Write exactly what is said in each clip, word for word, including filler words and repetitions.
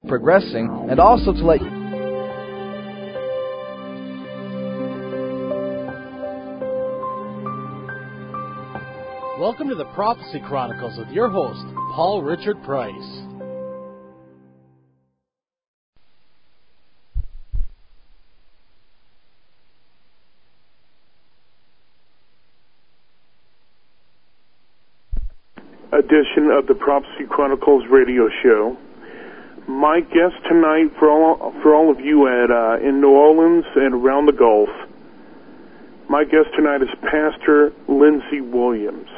progressing, and also to let Welcome to the Prophecy Chronicles with your host, Paul Richard Price. Edition of the Prophecy Chronicles radio show. My guest tonight for all for all of you at uh, in New Orleans and around the Gulf. My guest tonight is Pastor Lindsey Williams.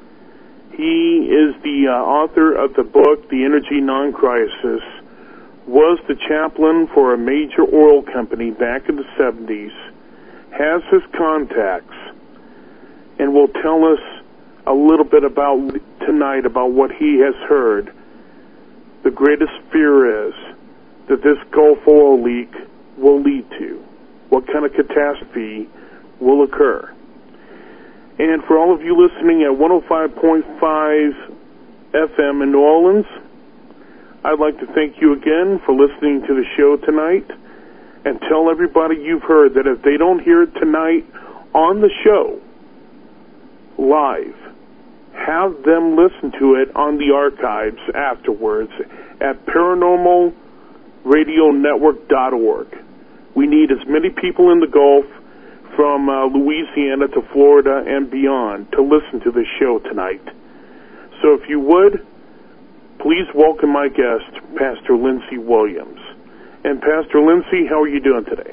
He is the uh, author of the book, The Energy Non-Crisis, was the chaplain for a major oil company back in the seventies, has his contacts, and will tell us a little bit about tonight about what he has heard. The greatest fear is that this Gulf oil leak will lead to. What kind of catastrophe will occur? And for all of you listening at one oh five point five F M in New Orleans, I'd like to thank you again for listening to the show tonight, and tell everybody you've heard that if they don't hear it tonight on the show, live, have them listen to it on the archives afterwards at paranormal radio network dot org. We need as many people in the Gulf, from uh, Louisiana to Florida and beyond, to listen to this show tonight. So if you would, please welcome my guest, Pastor Lindsey Williams. And Pastor Lindsey, how are you doing today?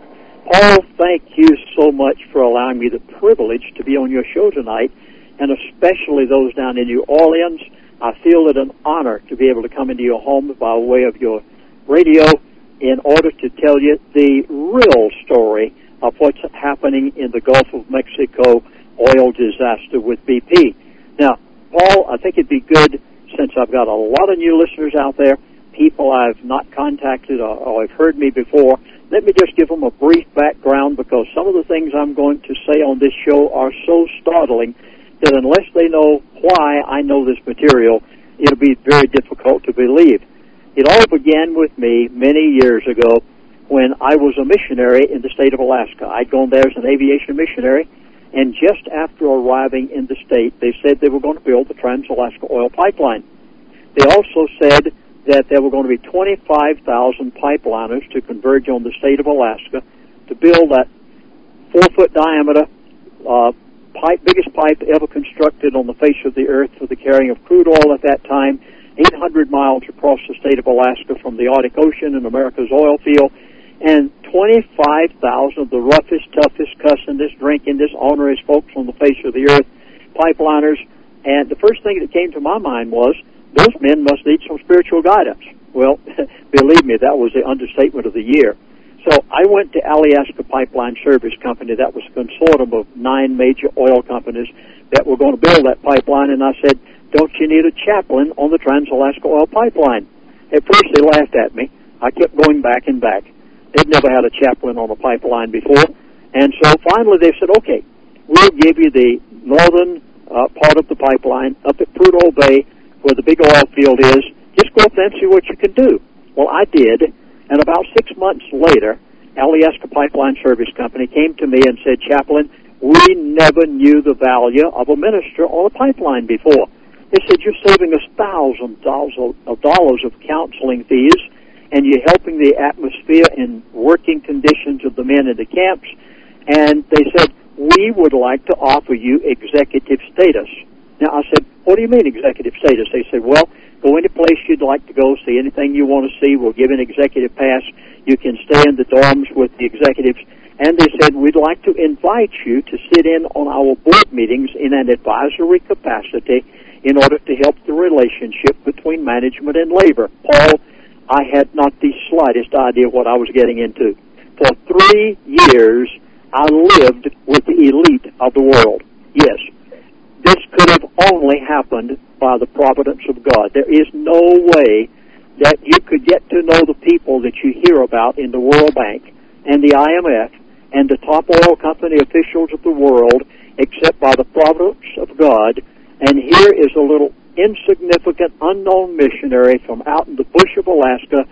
Paul, thank you so much for allowing me the privilege to be on your show tonight, and especially those down in New Orleans. I feel it an honor to be able to come into your home by way of your radio in order to tell you the real story of what's happening in the Gulf of Mexico oil disaster with B P. Now, Paul, I think it'd be good, since I've got a lot of new listeners out there, people I've not contacted or, or have heard me before, let me just give them a brief background, because some of the things I'm going to say on this show are so startling that unless they know why I know this material, it'll be very difficult to believe. It all began with me many years ago when I was a missionary in the state of Alaska. I'd gone there as an aviation missionary, and just after arriving in the state, they said they were going to build the Trans-Alaska Oil Pipeline. They also said that there were going to be twenty-five thousand pipeliners to converge on the state of Alaska to build that four-foot diameter uh, pipe, biggest pipe ever constructed on the face of the earth for the carrying of crude oil at that time, eight hundred miles across the state of Alaska from the Arctic Ocean and America's oil field, and twenty-five thousand of the roughest, toughest, cussingest, drinkingest, honorest folks on the face of the earth, pipeliners. And the first thing that came to my mind was, those men must need some spiritual guidance. Well, believe me, that was the understatement of the year. So I went to Alaska Pipeline Service Company. That was a consortium of nine major oil companies that were going to build that pipeline, and I said, don't you need a chaplain on the Trans-Alaska Oil Pipeline? At first they laughed at me. I kept going back and back. They'd never had a chaplain on a pipeline before. And so finally they said, okay, we'll give you the northern uh, part of the pipeline up at Prudhoe Bay where the big oil field is. Just go up there and see what you can do. Well, I did. And about six months later, Alaska Pipeline Service Company came to me and said, Chaplain, we never knew the value of a minister on a pipeline before. They said, you're saving us thousands of dollars of counseling fees, and you're helping the atmosphere and working conditions of the men in the camps. And they said, we would like to offer you executive status. Now, I said, what do you mean executive status? They said, well, go any place you'd like to go, see anything you want to see. We'll give an executive pass. You can stay in the dorms with the executives. And they said, we'd like to invite you to sit in on our board meetings in an advisory capacity in order to help the relationship between management and labor. Paul, I had not the slightest idea what I was getting into. For three years, I lived with the elite of the world. Yes, this could have only happened by the providence of God. There is no way that you could get to know the people that you hear about in the World Bank and the I M F and the top oil company officials of the world except by the providence of God. And here is a little insignificant, unknown missionary from out in the bush of Alaska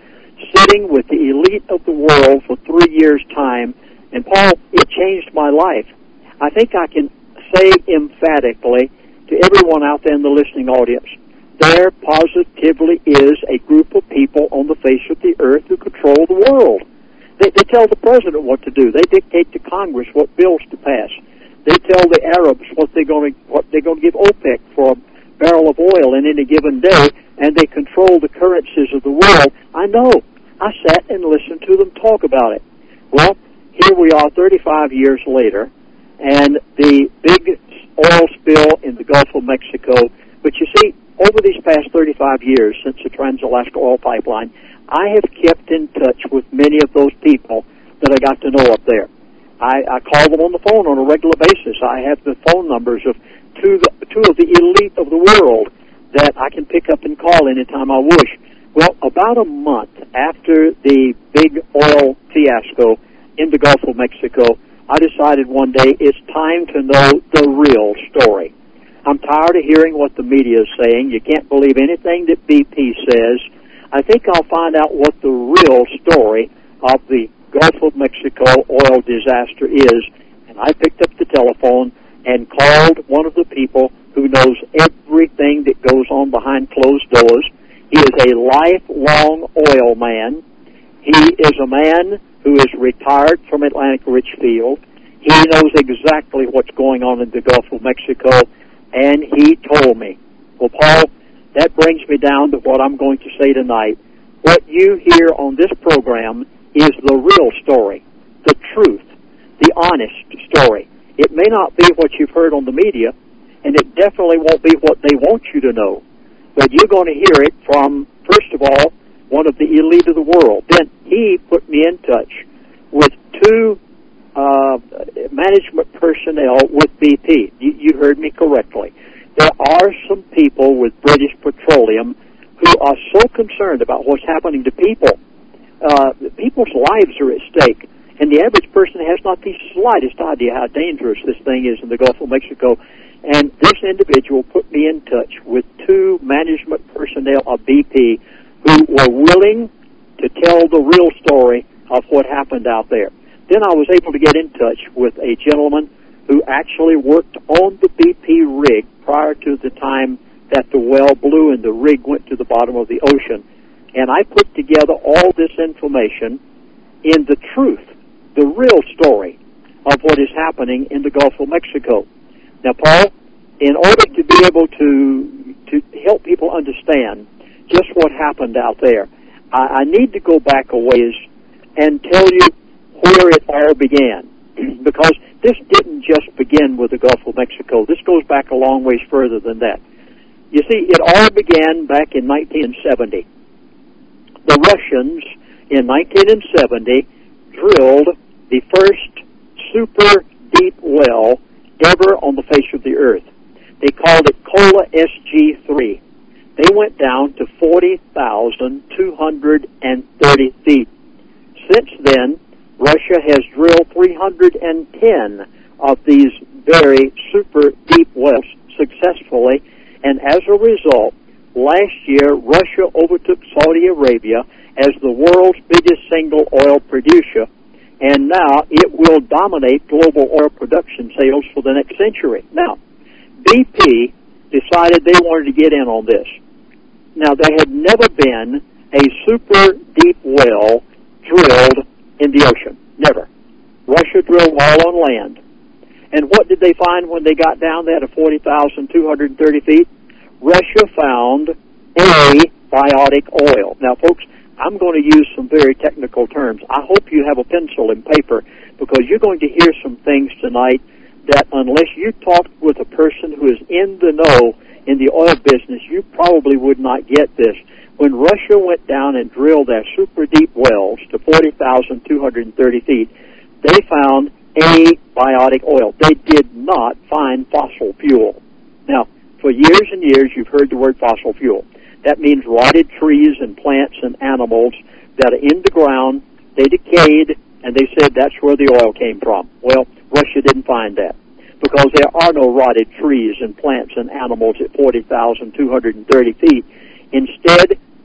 sitting with the elite of the world for three years' time. And, Paul, it changed my life. I think I can say emphatically to everyone out there in the listening audience, there positively is a group of people on the face of the earth who control the world. They, they tell the president what to do. They dictate to Congress what bills to pass. They tell the Arabs what they're going to, what they're going to give OPEC for a barrel of oil in any given day, and they control the currencies of the world. I know. I sat and listened to them talk about it. Well, here we are thirty-five years later, and the big oil spill in the Gulf of Mexico. But you see, over these past thirty-five years since the Trans-Alaska Oil Pipeline, I have kept in touch with many of those people that I got to know up there. I, I call them on the phone on a regular basis. I have the phone numbers of two, two of the elite of the world that I can pick up and call anytime I wish. Well, about a month after the big oil fiasco in the Gulf of Mexico, I decided one day it's time to know the real story. I'm tired of hearing what the media is saying. You can't believe anything that B P says. I think I'll find out what the real story of the Gulf of Mexico oil disaster is. And I picked up the telephone and called one of the people who knows everything that goes on behind closed doors. He is a lifelong oil man. He is a man who is retired from Atlantic Richfield. He knows exactly what's going on in the Gulf of Mexico, and he told me. Well, Paul, that brings me down to what I'm going to say tonight. What you hear on this program is the real story, the truth, the honest story. It may not be what you've heard on the media, and it definitely won't be what they want you to know. But you're going to hear it from, first of all, one of the elite of the world. Then he put me in touch with two uh, management personnel with B P. You, you heard me correctly. There are some people with British Petroleum who are so concerned about what's happening to people. Uh, people's lives are at stake, and the average person has not the slightest idea how dangerous this thing is in the Gulf of Mexico. And this individual put me in touch with two management personnel of B P who were willing to tell the real story of what happened out there. Then I was able to get in touch with a gentleman who actually worked on the B P rig prior to the time that the well blew and the rig went to the bottom of the ocean. And I put together all this information in the truth, the real story of what is happening in the Gulf of Mexico. Now, Paul, in order to be able to to help people understand just what happened out there, I, I need to go back a ways and tell you where it all began. Because this didn't just begin with the Gulf of Mexico. This goes back a long ways further than that. You see, it all began back in nineteen seventy. The Russians, in nineteen seventy, drilled the first super deep well ever on the face of the earth. They called it Kola S G three. They went down to forty thousand two hundred thirty feet. Since then, Russia has drilled three hundred ten of these very super deep wells successfully, and as a result, last year Russia overtook Saudi Arabia as the world's biggest single oil producer, and now it will dominate global oil production sales for the next century. Now, B P decided they wanted to get in on this. Now, there had never been a super deep well drilled in the ocean. Never. Russia drilled all on land. And what did they find when they got down there to forty thousand two hundred thirty feet? Russia found abiotic oil. Now, folks, I'm going to use some very technical terms. I hope you have a pencil and paper, because you're going to hear some things tonight that unless you talk with a person who is in the know in the oil business, you probably would not get this. When Russia went down and drilled their super deep wells to forty thousand two hundred thirty feet, they found abiotic oil. They did not find fossil fuel. Now, for years and years, you've heard the word fossil fuel. That means rotted trees and plants and animals that are in the ground. They decayed, and they said that's where the oil came from. Well, Russia didn't find that, because there are no rotted trees and plants and animals at forty thousand two hundred thirty feet. Instead,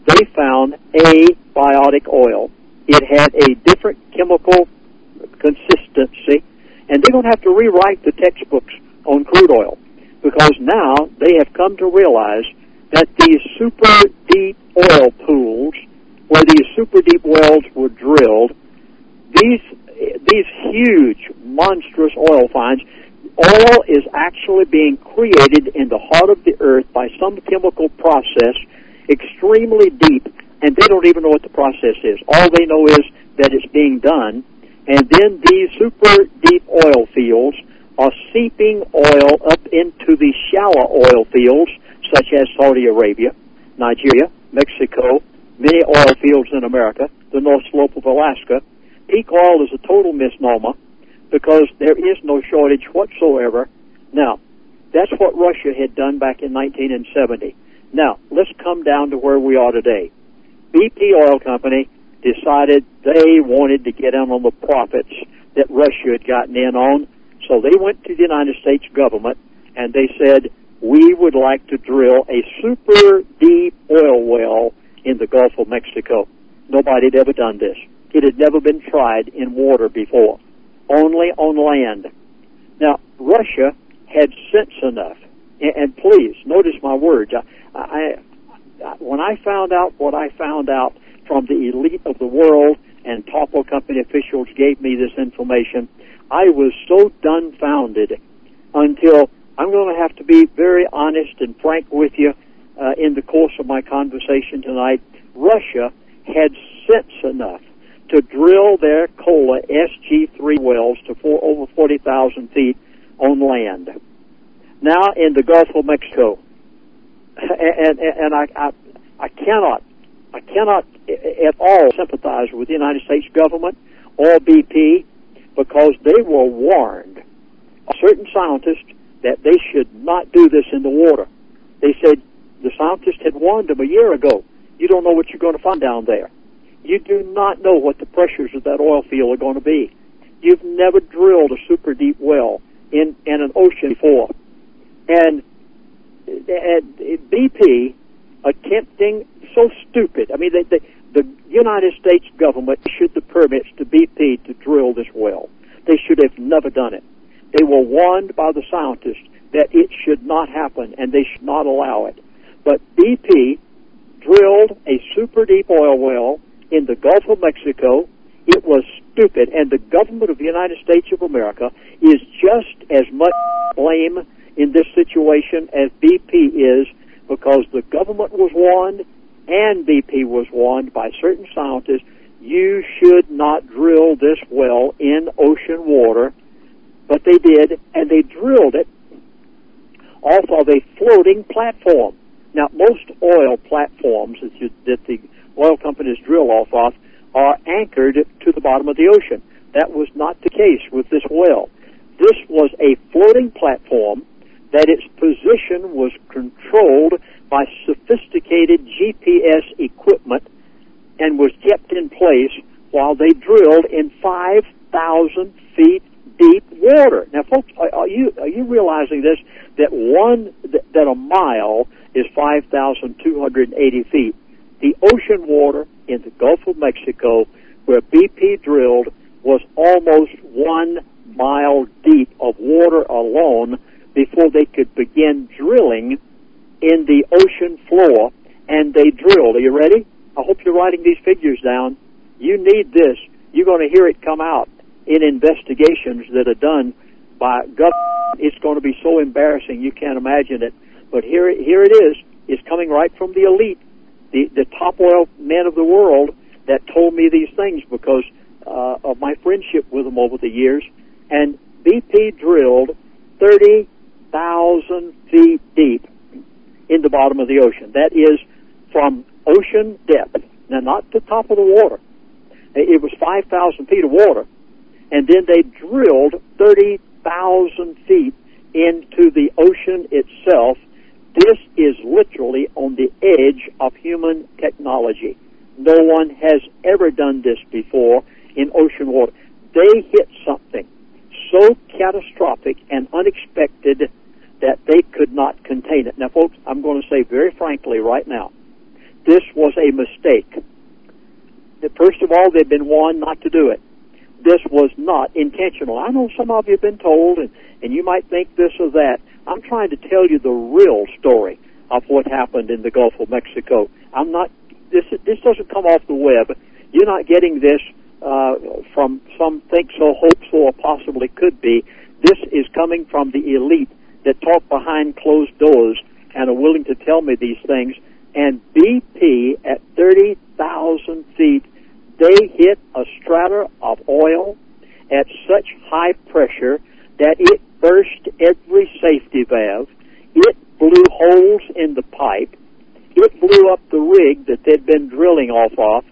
they found abiotic oil. It had a different chemical consistency, and they're going to have to rewrite the textbooks on crude oil, because now they have come to realize that these super deep oil pools, where these super deep wells were drilled, these these huge, monstrous oil finds, oil is actually being created in the heart of the earth by some chemical process extremely deep, and they don't even know what the process is. All they know is that it's being done, and then these super deep oil fields are seeping oil up into the shallow oil fields, such as Saudi Arabia, Nigeria, Mexico, many oil fields in America, the North Slope of Alaska. Peak oil is a total misnomer because there is no shortage whatsoever. Now, that's what Russia had done back in nineteen seventy. Now, let's come down to where we are today. B P Oil Company decided they wanted to get in on the profits that Russia had gotten in on, so they went to the United States government and they said, we would like to drill a super deep oil well in the Gulf of Mexico. Nobody had ever done this. It had never been tried in water before, only on land. Now, Russia had sense enough, and, and please, notice my words. I, I, I, when I found out what I found out from the elite of the world, and top oil company officials gave me this information, I was so dumbfounded until I'm going to have to be very honest and frank with you uh, in the course of my conversation tonight. Russia had sense enough to drill their Kola S G three wells to four, over forty thousand feet on land. Now in the Gulf of Mexico, and, and, and I, I, I cannot, I cannot at all sympathize with the United States government or B P, because they were warned, certain scientists, that they should not do this in the water. They said the scientists had warned them a year ago. You don't know what you're going to find down there. You do not know what the pressures of that oil field are going to be. You've never drilled a super deep well in, in an ocean before. And, and B P attempting, so stupid. I mean, they, they, the United States government issued the permits to B P to drill this well. They should have never done it. They were warned by the scientists that it should not happen and they should not allow it. But B P drilled a super deep oil well in the Gulf of Mexico. It was stupid, and the government of the United States of America is just as much blame in this situation as B P is, because the government was warned and B P was warned by certain scientists, you should not drill this well in ocean water. But they did, and they drilled it off of a floating platform. Now, most oil platforms that, you, that the oil companies drill off of are anchored to the bottom of the ocean. That was not the case with this well. This was a floating platform that its position was controlled by sophisticated G P S equipment and was kept in place while they drilled in five thousand feet deep water. Now, folks, are, are you are you realizing this? That one that, that a mile is five thousand two hundred eighty feet. The ocean water in the Gulf of Mexico, where B P drilled, was almost one mile deep of water alone before they could begin drilling in the ocean floor. And they drilled. Are you ready? I hope you're writing these figures down. You need this. You're going to hear it come out in investigations that are done by government. It's going to be so embarrassing you can't imagine it. But here, here it is. It's coming right from the elite, the, the top oil men of the world that told me these things because uh, of my friendship with them over the years. And B P drilled thirty thousand feet deep in the bottom of the ocean. That is from ocean depth. Now, not the top of the water. It was five thousand feet of water. And then they drilled thirty thousand feet into the ocean itself. This is literally on the edge of human technology. No one has ever done this before in ocean water. They hit something so catastrophic and unexpected that they could not contain it. Now, folks, I'm going to say very frankly right now, this was a mistake. First of all, they've been warned not to do it. This was not intentional. I know some of you have been told, and, and you might think this or that. I'm trying to tell you the real story of what happened in the Gulf of Mexico. I'm not, this this doesn't come off the web. You're not getting this uh, from some think so, hope so, or possibly could be. This is coming from the elite that talk behind closed doors and are willing to tell me these things. And B P at thirty thousand feet, they hit a strata of oil at such high pressure that it burst every safety valve. It blew holes in the pipe. It blew up the rig that they'd been drilling off of.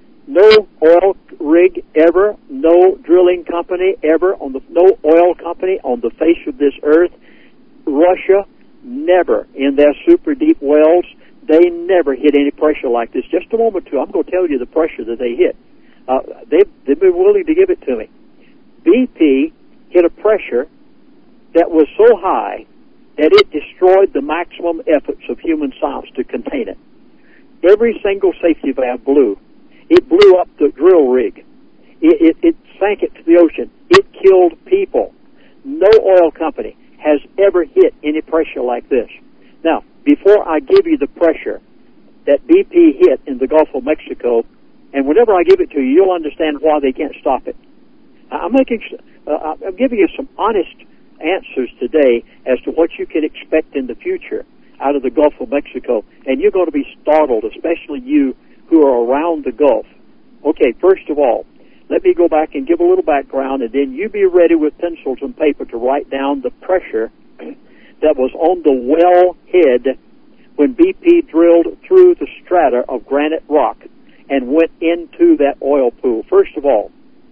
No oil rig ever, no drilling company ever, on the no oil company on the face of this earth. Russia, never in their super deep wells, they never hit any pressure like this. Just a moment, too. I'm going to tell you the pressure that they hit. Uh, they've, they've been willing to give it to me. B P hit a pressure that was so high that it destroyed the maximum efforts of human science to contain it. Every single safety valve blew. It blew up the drill rig. It, it, it sank it to the ocean. It killed people. No oil company has ever hit any pressure like this. Now, before I give you the pressure that B P hit in the Gulf of Mexico, and whenever I give it to you, you'll understand why they can't stop it. I'm making, uh, I'm giving you some honest answers today as to what you can expect in the future out of the Gulf of Mexico, and you're going to be startled, especially you who are around the Gulf. Okay, first of all, let me go back and give a little background, and then you be ready with pencils and paper to write down the pressure that was on the well head when B P drilled through the strata of granite rock and went into that oil pool. First of all,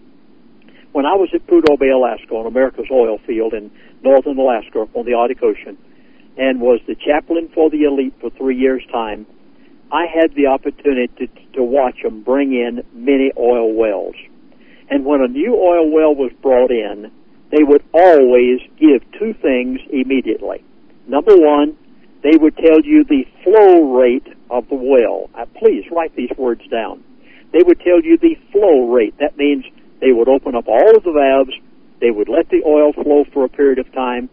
when I was at Prudhoe Bay, Alaska, on America's oil field in northern Alaska on the Arctic Ocean, and was the chaplain for the elite for three years' time, I had the opportunity to, to watch them bring in many oil wells. And when a new oil well was brought in, they would always give two things immediately. Number one, they would tell you the flow rate of the well. Uh, please write these words down. They would tell you the flow rate. That means they would open up all of the valves, they would let the oil flow for a period of time,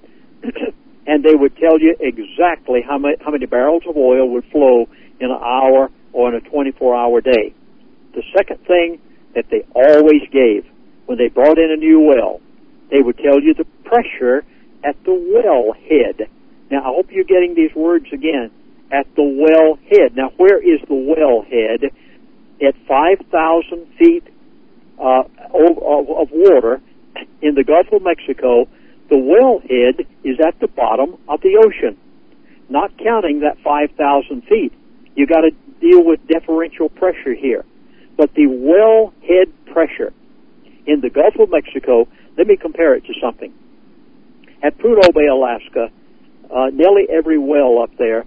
and they would tell you exactly how many, how many barrels of oil would flow in an hour or in a twenty-four hour day. The second thing that they always gave when they brought in a new well, they would tell you the pressure at the well head. Now, I hope you're getting these words again. At the well head. Now, where is the well head? At five thousand feet uh, of, of water in the Gulf of Mexico, the well head is at the bottom of the ocean, not counting that five thousand feet. You got to deal with differential pressure here. But the well head pressure in the Gulf of Mexico, let me compare it to something. At Prudhoe Bay, Alaska, uh, nearly every well up there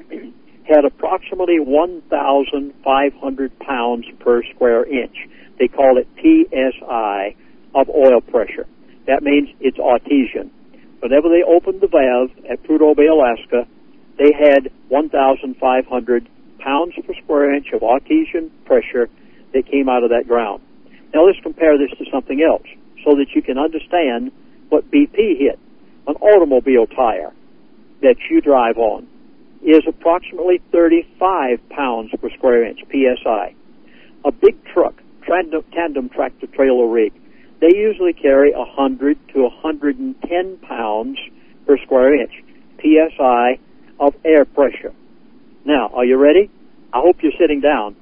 had approximately one thousand five hundred pounds per square inch. They call it P S I of oil pressure. That means it's artesian. Whenever they opened the valve at Prudhoe Bay, Alaska, they had one thousand five hundred pounds per square inch of artesian pressure that came out of that ground. Now let's compare this to something else so that you can understand what B P hit. An automobile tire that you drive on is approximately thirty-five pounds per square inch, P S I. A big truck, tandem, tandem tractor trailer rig, they usually carry one hundred to one hundred ten pounds per square inch, P S I of air pressure. Now, are you ready? I hope you're sitting down.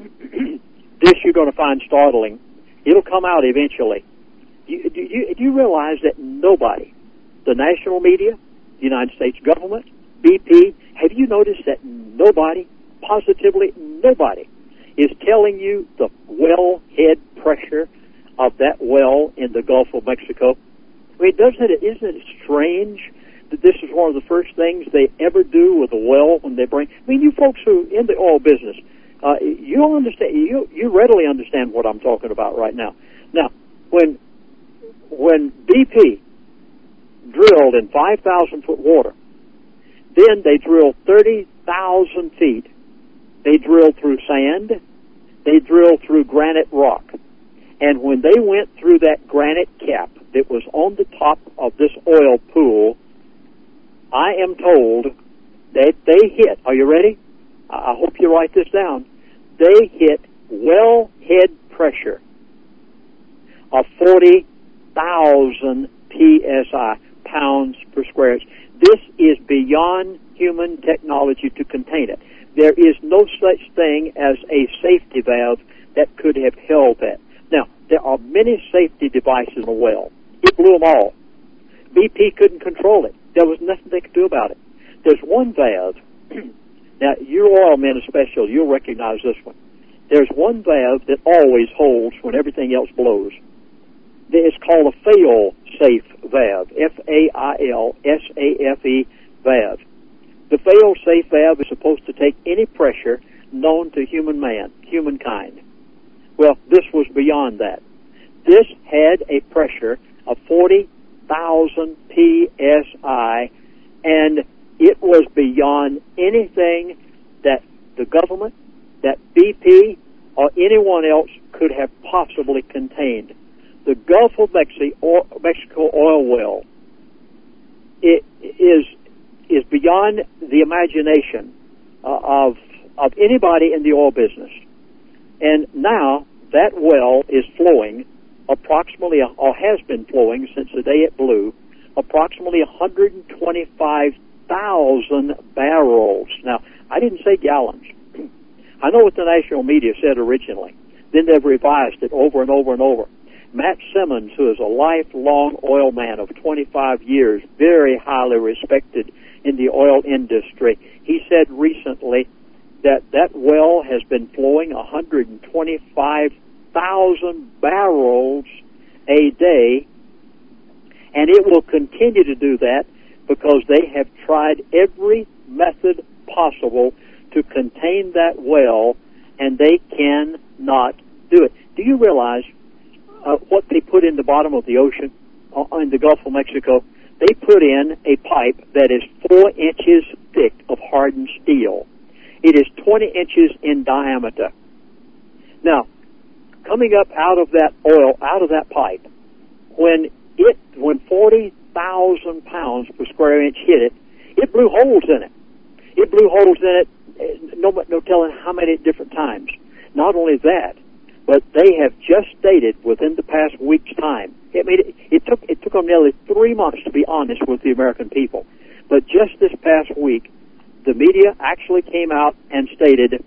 This you're going to find startling. It'll come out eventually. Do you, do, you, do you realize that nobody, the national media, the United States government, B P, have you noticed that nobody, positively nobody, is telling you the well head pressure of that well in the Gulf of Mexico? I mean, doesn't it, isn't it strange that this is one of the first things they ever do with a well when they bring, I mean, you folks who in the oil business, uh, you'll understand, you, you readily understand what I'm talking about right now. Now, when, when B P drilled in five thousand foot water, then they drilled thirty thousand feet they drilled through sand, they drilled through granite rock. And when they went through that granite cap that was on the top of this oil pool, I am told that they hit, are you ready? I hope you write this down. They hit wellhead pressure of forty thousand P S I, pounds per square inch. This is beyond human technology to contain it. There is no such thing as a safety valve that could have held that. Now, there are many safety devices in the well. It blew them all. B P couldn't control it. There was nothing they could do about it. There's one valve. Now, you oil men especially, you'll recognize this one. There's one valve that always holds when everything else blows. It's called a fail-safe valve, F A I L S A F E valve. The fail-safe valve is supposed to take any pressure known to human man, humankind. Well, this was beyond that. This had a pressure of forty thousand P S I, and it was beyond anything that the government, that B P, or anyone else could have possibly contained. The Gulf of Mexico oil well it is is beyond the imagination uh, of of anybody in the oil business. And now that well is flowing approximately, or has been flowing since the day it blew, approximately one hundred twenty-five thousand barrels. Now, I didn't say gallons. I know what the national media said originally. Then they've revised it over and over and over. Matt Simmons, who is a lifelong oil man of twenty-five years, very highly respected in the oil industry, he said recently that that well has been flowing one hundred twenty-five thousand barrels a day, and it will continue to do that because they have tried every method possible to contain that well, and they cannot do it. Do you realize uh, what they put in the bottom of the ocean uh, in the Gulf of Mexico? They put in a pipe that is four inches thick of hardened steel. It is twenty inches in diameter. Now, coming up out of that oil, out of that pipe, when it, when forty thousand pounds per square inch hit it, it blew holes in it. It blew holes in it, no, no telling how many different times. Not only that, but they have just stated within the past week's time. I mean, it, it took it took them nearly three months to be honest with the American people. But just this past week, the media actually came out and stated,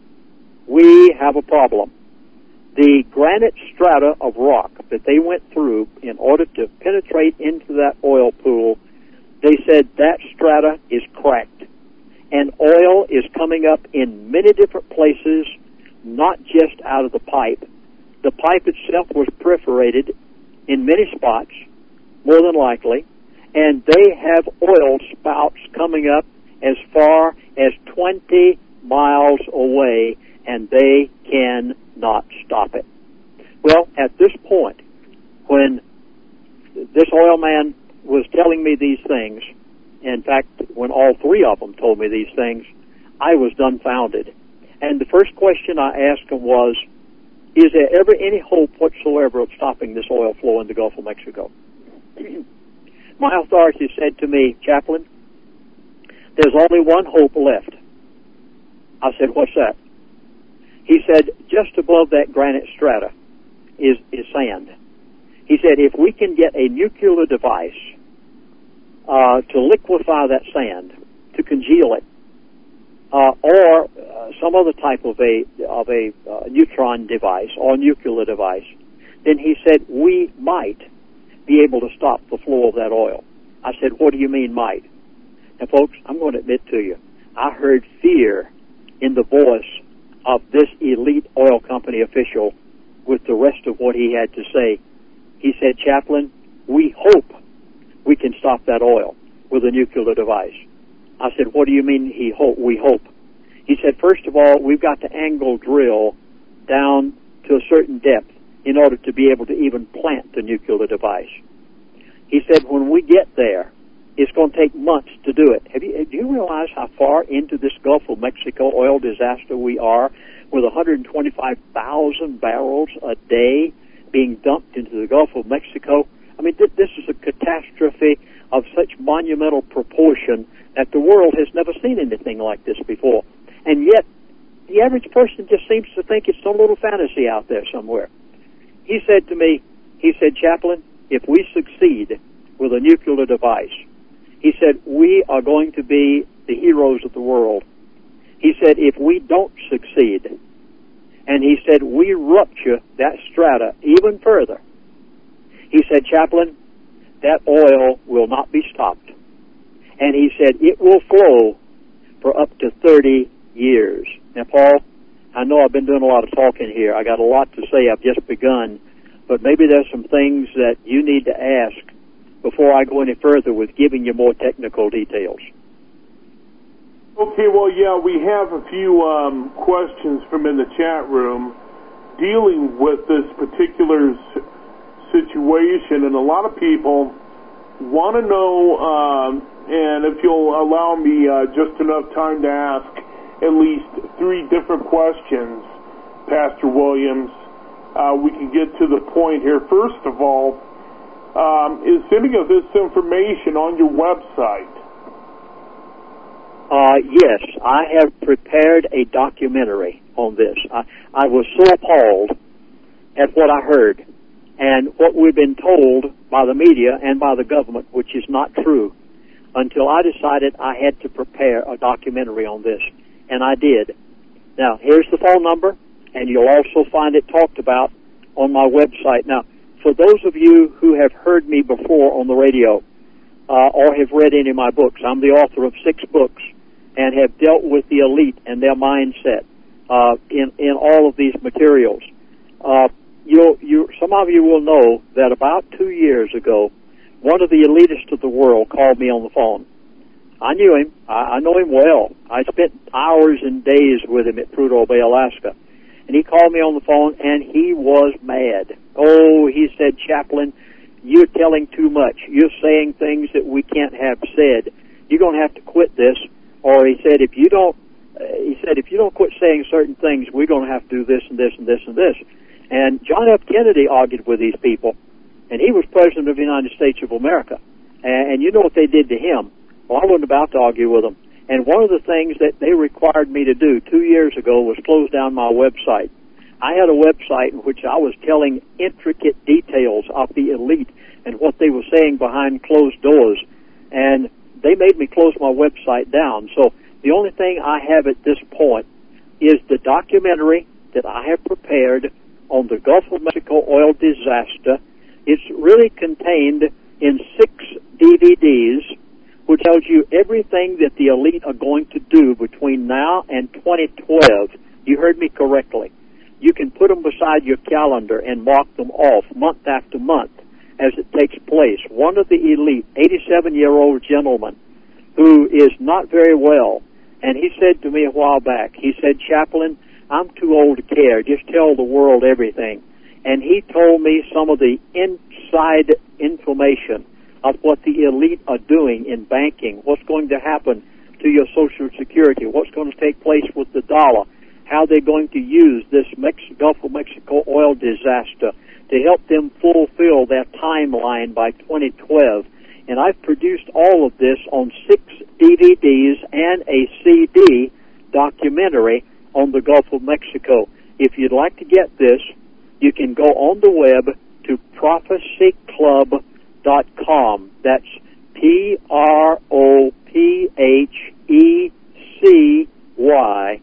we have a problem. The granite strata of rock that they went through in order to penetrate into that oil pool, they said that strata is cracked. And oil is coming up in many different places, not just out of the pipe. The pipe itself was perforated in many spots, more than likely, and they have oil spouts coming up as far as twenty miles away, and they cannot stop it. Well, at this point, when this oil man was telling me these things, in fact, when all three of them told me these things, I was dumbfounded. And the first question I asked him was, is there ever any hope whatsoever of stopping this oil flow in the Gulf of Mexico? My authorities said to me, Chaplain, there's only one hope left. I said, what's that? He said, just above that granite strata is, is sand. He said, if we can get a nuclear device uh, to liquefy that sand, to congeal it, uh, or uh, some other type of a of a uh, neutron device or nuclear device, then he said, we might be able to stop the flow of that oil. I said, what do you mean might? Now, folks, I'm going to admit to you, I heard fear in the voice of this elite oil company official with the rest of what he had to say. He said, Chaplain, we hope we can stop that oil with a nuclear device. I said, what do you mean he hope, we hope? He said, first of all, we've got to angle drill down to a certain depth in order to be able to even plant the nuclear device. He said, when we get there, it's going to take months to do it. Have you, do you realize how far into this Gulf of Mexico oil disaster we are, with one hundred twenty-five thousand barrels a day being dumped into the Gulf of Mexico? I mean, th- this is a catastrophe of such monumental proportion that the world has never seen anything like this before. And yet, the average person just seems to think it's some little fantasy out there somewhere. He said to me, he said, Chaplain, if we succeed with a nuclear device, he said, we are going to be the heroes of the world. He said, if we don't succeed, and he said, we rupture that strata even further, he said, Chaplain, that oil will not be stopped. And he said, it will flow for up to thirty years. Now, Paul, I know I've been doing a lot of talking here. I got a lot to say. I've just begun. But maybe there's some things that you need to ask before I go any further with giving you more technical details. Okay, well, yeah, we have a few um, questions from in the chat room dealing with this particular s- situation, and a lot of people want to know, um, and if you'll allow me uh, just enough time to ask at least three different questions, Pastor Williams, uh, we can get to the point here. First of all, um, is any of this information on your website? Uh, yes, I have prepared a documentary on this. I, I was so appalled at what I heard and what we've been told by the media and by the government, which is not true, until I decided I had to prepare a documentary on this, and I did. Now, here's the phone number, and you'll also find it talked about on my website. Now, for those of you who have heard me before on the radio uh, or have read any of my books, I'm the author of six books and have dealt with the elite and their mindset uh, in, in all of these materials. Uh, you, you, some of you will know that about two years ago, one of the elitists of the world called me on the phone. I knew him. I, I know him well. I spent hours and days with him at Prudhoe Bay, Alaska. And he called me on the phone, and he was mad. Oh, he said, Chaplain, you're telling too much. You're saying things that we can't have said. You're going to have to quit this. Or he said, if you don't, uh, he said, if you don't quit saying certain things, we're going to have to do this and this and this and this. And John F. Kennedy argued with these people, and he was president of the United States of America. And, and you know what they did to him. Well, I wasn't about to argue with them. And one of the things that they required me to do two years ago was close down my website. I had a website in which I was telling intricate details of the elite and what they were saying behind closed doors. And they made me close my website down. So the only thing I have at this point is the documentary that I have prepared on the Gulf of Mexico oil disaster. It's really contained in six D V Ds, which tells you everything that the elite are going to do between now and twenty twelve. You heard me correctly. You can put them beside your calendar and mark them off month after month as it takes place. One of the elite, eighty-seven-year-old gentleman who is not very well, and he said to me a while back, he said, Chaplain, I'm too old to care. Just tell the world everything. And he told me some of the inside information of what the elite are doing in banking, what's going to happen to your Social Security, what's going to take place with the dollar, how they're going to use this Mex- Gulf of Mexico oil disaster to help them fulfill their timeline by twenty twelve. And I've produced all of this on six D V Ds and a C D documentary on the Gulf of Mexico. If you'd like to get this, you can go on the web to prophecy club dot com. That's P R O P H E C Y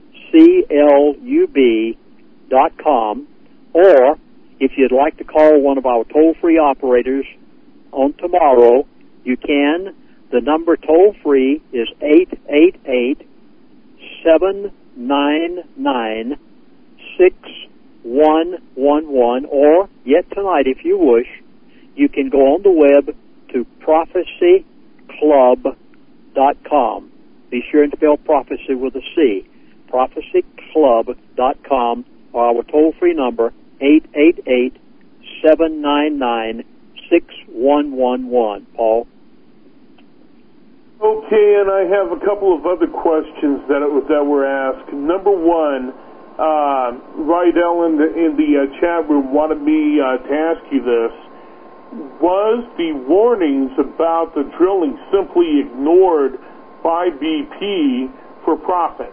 C L U B dot com. Or if you'd like to call one of our toll-free operators on tomorrow, you can. The number toll-free is eight eight eight, seven nine nine, six one one one. Or, yet tonight, if you wish, you can go on the web to prophecy club dot com. Be sure and spell prophecy with a C. prophecy club dot com, or our toll-free number, eight eight eight, seven nine nine, six one one one. Paul? Okay, and I have a couple of other questions that that were asked. Number one, uh, Rydell in the, in the uh, chat room wanted me uh, to ask you this. Was the warnings about the drilling simply ignored by B P for profit?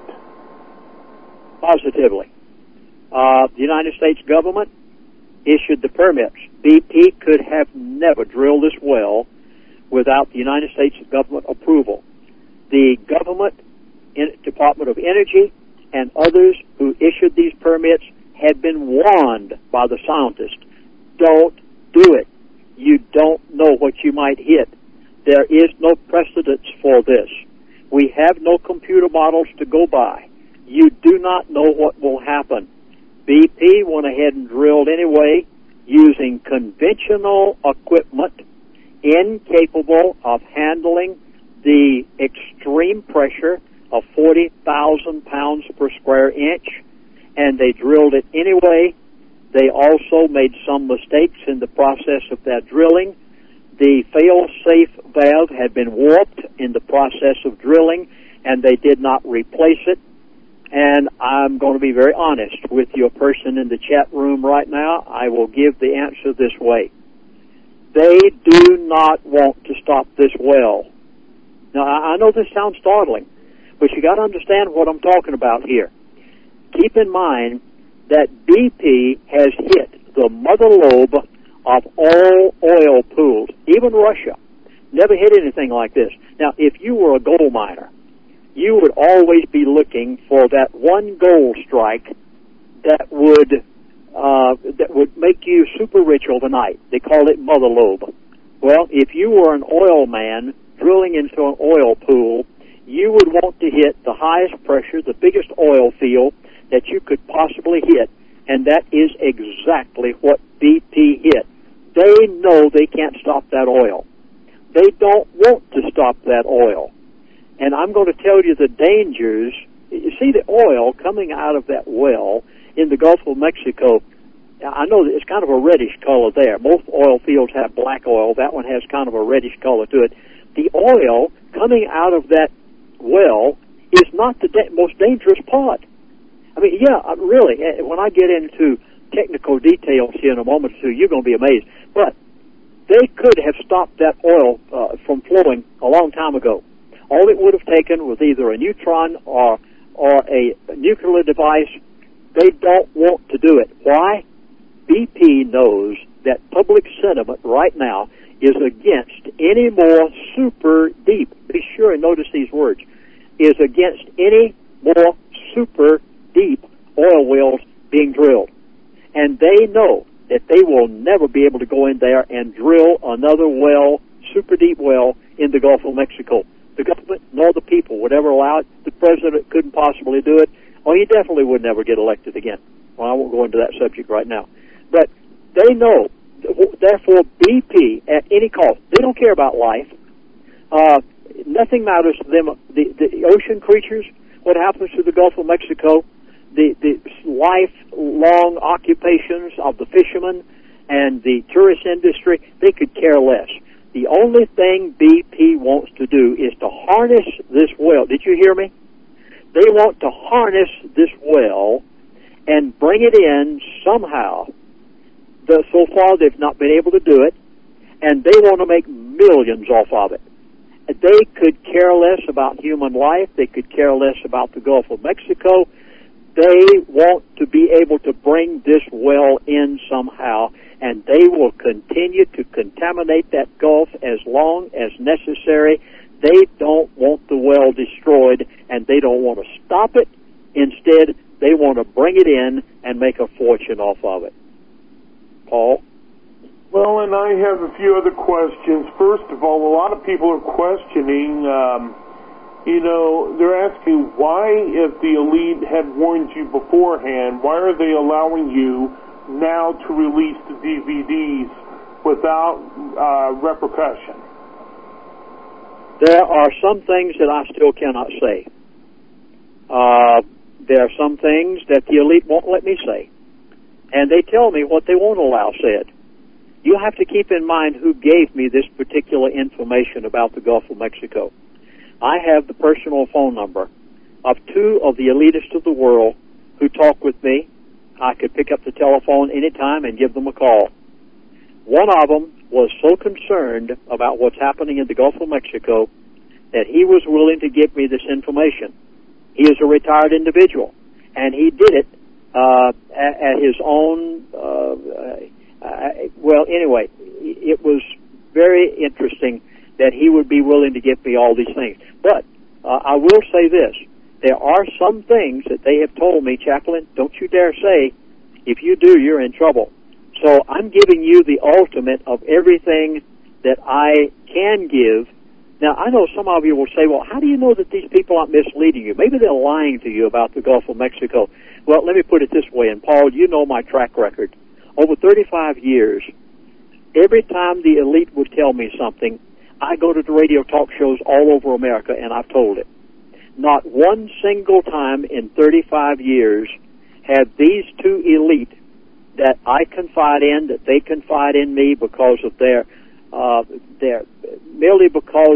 Positively. Uh, the United States government issued the permits. B P could have never drilled this well without the United States government approval. The government, in, Department of Energy, and others who issued these permits had been warned by the scientists. Don't do it. You don't know what you might hit. There is no precedence for this. We have no computer models to go by. You do not know what will happen. B P went ahead and drilled anyway using conventional equipment incapable of handling the extreme pressure of forty thousand pounds per square inch, and they drilled it anyway. They also made some mistakes in the process of that drilling. The fail-safe valve had been warped in the process of drilling, and they did not replace it. And I'm going to be very honest with your person in the chat room right now. I will give the answer this way. They do not want to stop this well. Now, I know this sounds startling, but you got to understand what I'm talking about here. Keep in mind that B P has hit the mother lobe of all oil pools, even Russia. Never hit anything like this. Now, if you were a gold miner, you would always be looking for that one gold strike that would uh, that would make you super rich overnight. They call it mother lobe. Well, if you were an oil man drilling into an oil pool, you would want to hit the highest pressure, the biggest oil field that you could possibly hit, and that is exactly what B P hit. They know they can't stop that oil. They don't want to stop that oil. And I'm going to tell you the dangers. You see the oil coming out of that well in the Gulf of Mexico. I know that it's kind of a reddish color there. Most oil fields have black oil. That one has kind of a reddish color to it. The oil coming out of that well is not the da- most dangerous part. I mean, yeah, really, when I get into technical details here in a moment or two, you're going to be amazed. But they could have stopped that oil uh, from flowing a long time ago. All it would have taken was either a neutron or or a nuclear device. They don't want to do it. Why? B P knows that public sentiment right now is against any more super deep, be sure and notice these words, is against any more super deep oil wells being drilled. And they know that they will never be able to go in there and drill another well, super deep well, in the Gulf of Mexico. The government nor the people would ever allow it. The president couldn't possibly do it. Or he definitely would never get elected again. Well, I won't go into that subject right now. But they know, therefore, B P, at any cost, they don't care about life. Uh, nothing matters to them. The, the ocean creatures, what happens to the Gulf of Mexico, the, the lifelong occupations of the fishermen and the tourist industry, they could care less. The only thing B P wants to do is to harness this well. Did you hear me? They want to harness this well and bring it in somehow. The, so far, they've not been able to do it, and they want to make millions off of it. They could care less about human life. They could care less about the Gulf of Mexico. They want to be able to bring this well in somehow, and they will continue to contaminate that Gulf as long as necessary. They don't want the well destroyed, and they don't want to stop it. Instead, they want to bring it in and make a fortune off of it. Paul? Well, and I have a few other questions. First of all, a lot of people are questioning, um, you know, they're asking why, if the elite had warned you beforehand, why are they allowing you now to release the D V Ds without uh, repercussion? There are some things that I still cannot say. Uh, there are some things that the elite won't let me say. And they tell me what they won't allow said. You have to keep in mind who gave me this particular information about the Gulf of Mexico. I have the personal phone number of two of the elitists of the world who talk with me. I could pick up the telephone anytime and give them a call. One of them was so concerned about what's happening in the Gulf of Mexico that he was willing to give me this information. He is a retired individual, and he did it uh, at, at his own, uh, uh, well, anyway, it was very interesting that he would be willing to give me all these things. But uh, I will say this. There are some things that they have told me, Chaplain, don't you dare say, if you do, you're in trouble. So I'm giving you the ultimate of everything that I can give. Now, I know some of you will say, well, how do you know that these people aren't misleading you? Maybe they're lying to you about the Gulf of Mexico. Well, let me put it this way, and Paul, you know my track record. Over thirty-five years, every time the elite would tell me something, I go to the radio talk shows all over America, and I've told it. Not one single time in thirty-five years have these two elite that I confide in, that they confide in me because of their, uh, their, merely because,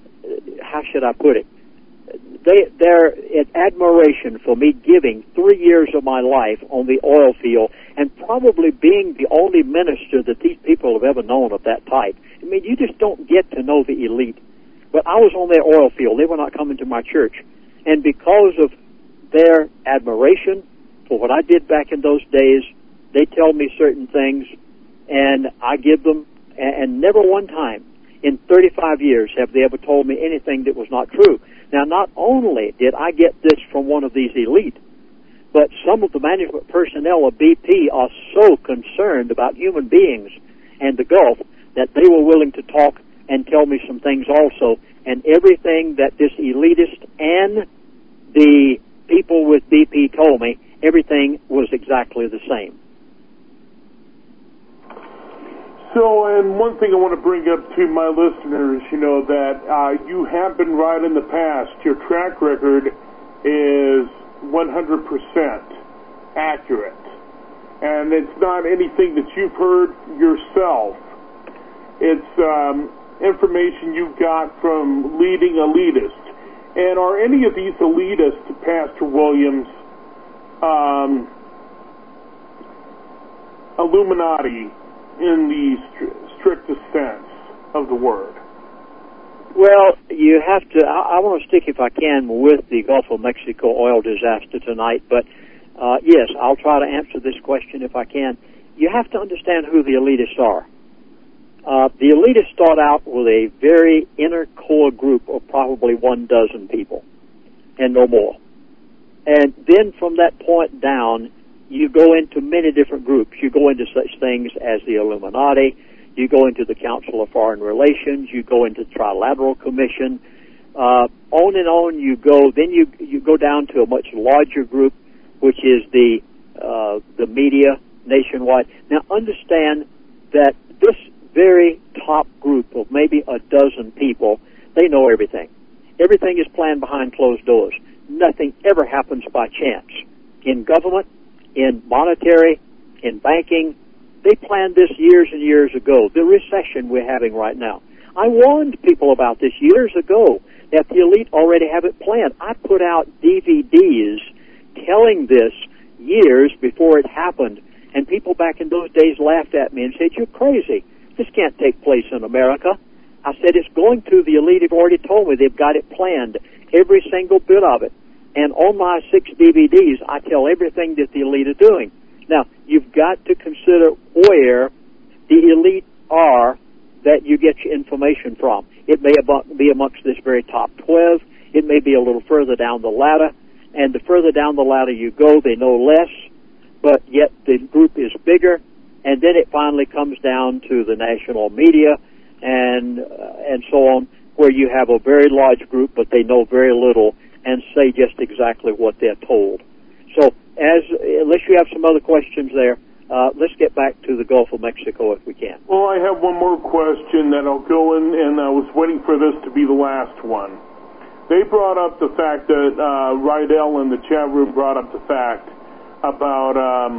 how should I put it? They, they're in admiration for me giving three years of my life on the oil field and probably being the only minister that these people have ever known of that type. I mean, you just don't get to know the elite. But I was on their oil field. They were not coming to my church. And because of their admiration for what I did back in those days, they tell me certain things, and I give them, and never one time in thirty-five years have they ever told me anything that was not true. Now, not only did I get this from one of these elite, but some of the management personnel of B P are so concerned about human beings and the Gulf that they were willing to talk and tell me some things also. And everything that this elitist and the people with B P told me, everything was exactly the same. So, and one thing I want to bring up to my listeners, you know, that uh, you have been right in the past. Your track record is one hundred percent accurate. And it's not anything that you've heard yourself. It's um, information you've got from leading elitists. And are any of these elitists, Pastor Williams, um, Illuminati in the stri- strictest sense of the word? Well, you have to, I, I want to stick, if I can, with the Gulf of Mexico oil disaster tonight, but uh, yes, I'll try to answer this question if I can. You have to understand who the elitists are. Uh, the elitists start out with a very inner core group of probably one dozen people, and no more. And then from that point down, you go into many different groups. You go into such things as the Illuminati, you go into the Council of Foreign Relations, you go into the Trilateral Commission, uh, on and on you go. Then you you go down to a much larger group, which is the uh, the media nationwide. Now understand that this very top group of maybe a dozen people, they know everything. Everything is planned behind closed doors. Nothing ever happens by chance. In government, in monetary, in banking, they planned this years and years ago. The recession we're having right now. I warned people about this years ago, that the elite already have it planned. I put out D V Ds telling this years before it happened, and people back in those days laughed at me and said, "You're crazy. This can't take place in America." I said, "It's going to. The elite have already told me they've got it planned, every single bit of it. And on my six D V Ds, I tell everything that the elite are doing." Now, you've got to consider where the elite are that you get your information from. It may be amongst this very top twelve. It may be a little further down the ladder. And the further down the ladder you go, they know less, but yet the group is bigger. And then it finally comes down to the national media and uh, and so on, where you have a very large group, but they know very little and say just exactly what they're told. So, as unless you have some other questions there, uh, let's get back to the Gulf of Mexico if we can. Well, I have one more question that I'll go in, and I was waiting for this to be the last one. They brought up the fact that uh, Rydell in the chat room brought up the fact about um,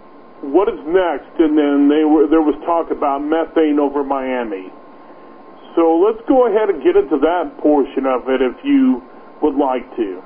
what is next, and then they were there was talk about methane over Miami. So let's go ahead and get into that portion of it if you would like to.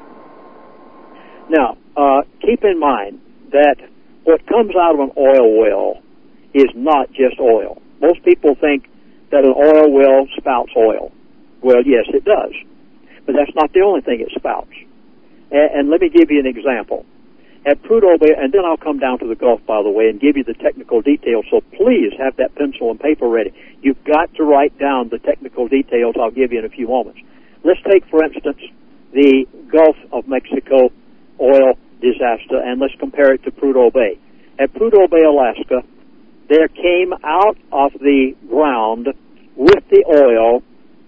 Now, uh, keep in mind that what comes out of an oil well is not just oil. Most people think that an oil well spouts oil. Well, yes, it does. But that's not the only thing it spouts. And, and let me give you an example. At Prudhoe Bay, and then I'll come down to the Gulf, by the way, and give you the technical details, so please have that pencil and paper ready. You've got to write down the technical details I'll give you in a few moments. Let's take, for instance, the Gulf of Mexico oil disaster, and let's compare it to Prudhoe Bay. At Prudhoe Bay, Alaska, there came out of the ground with the oil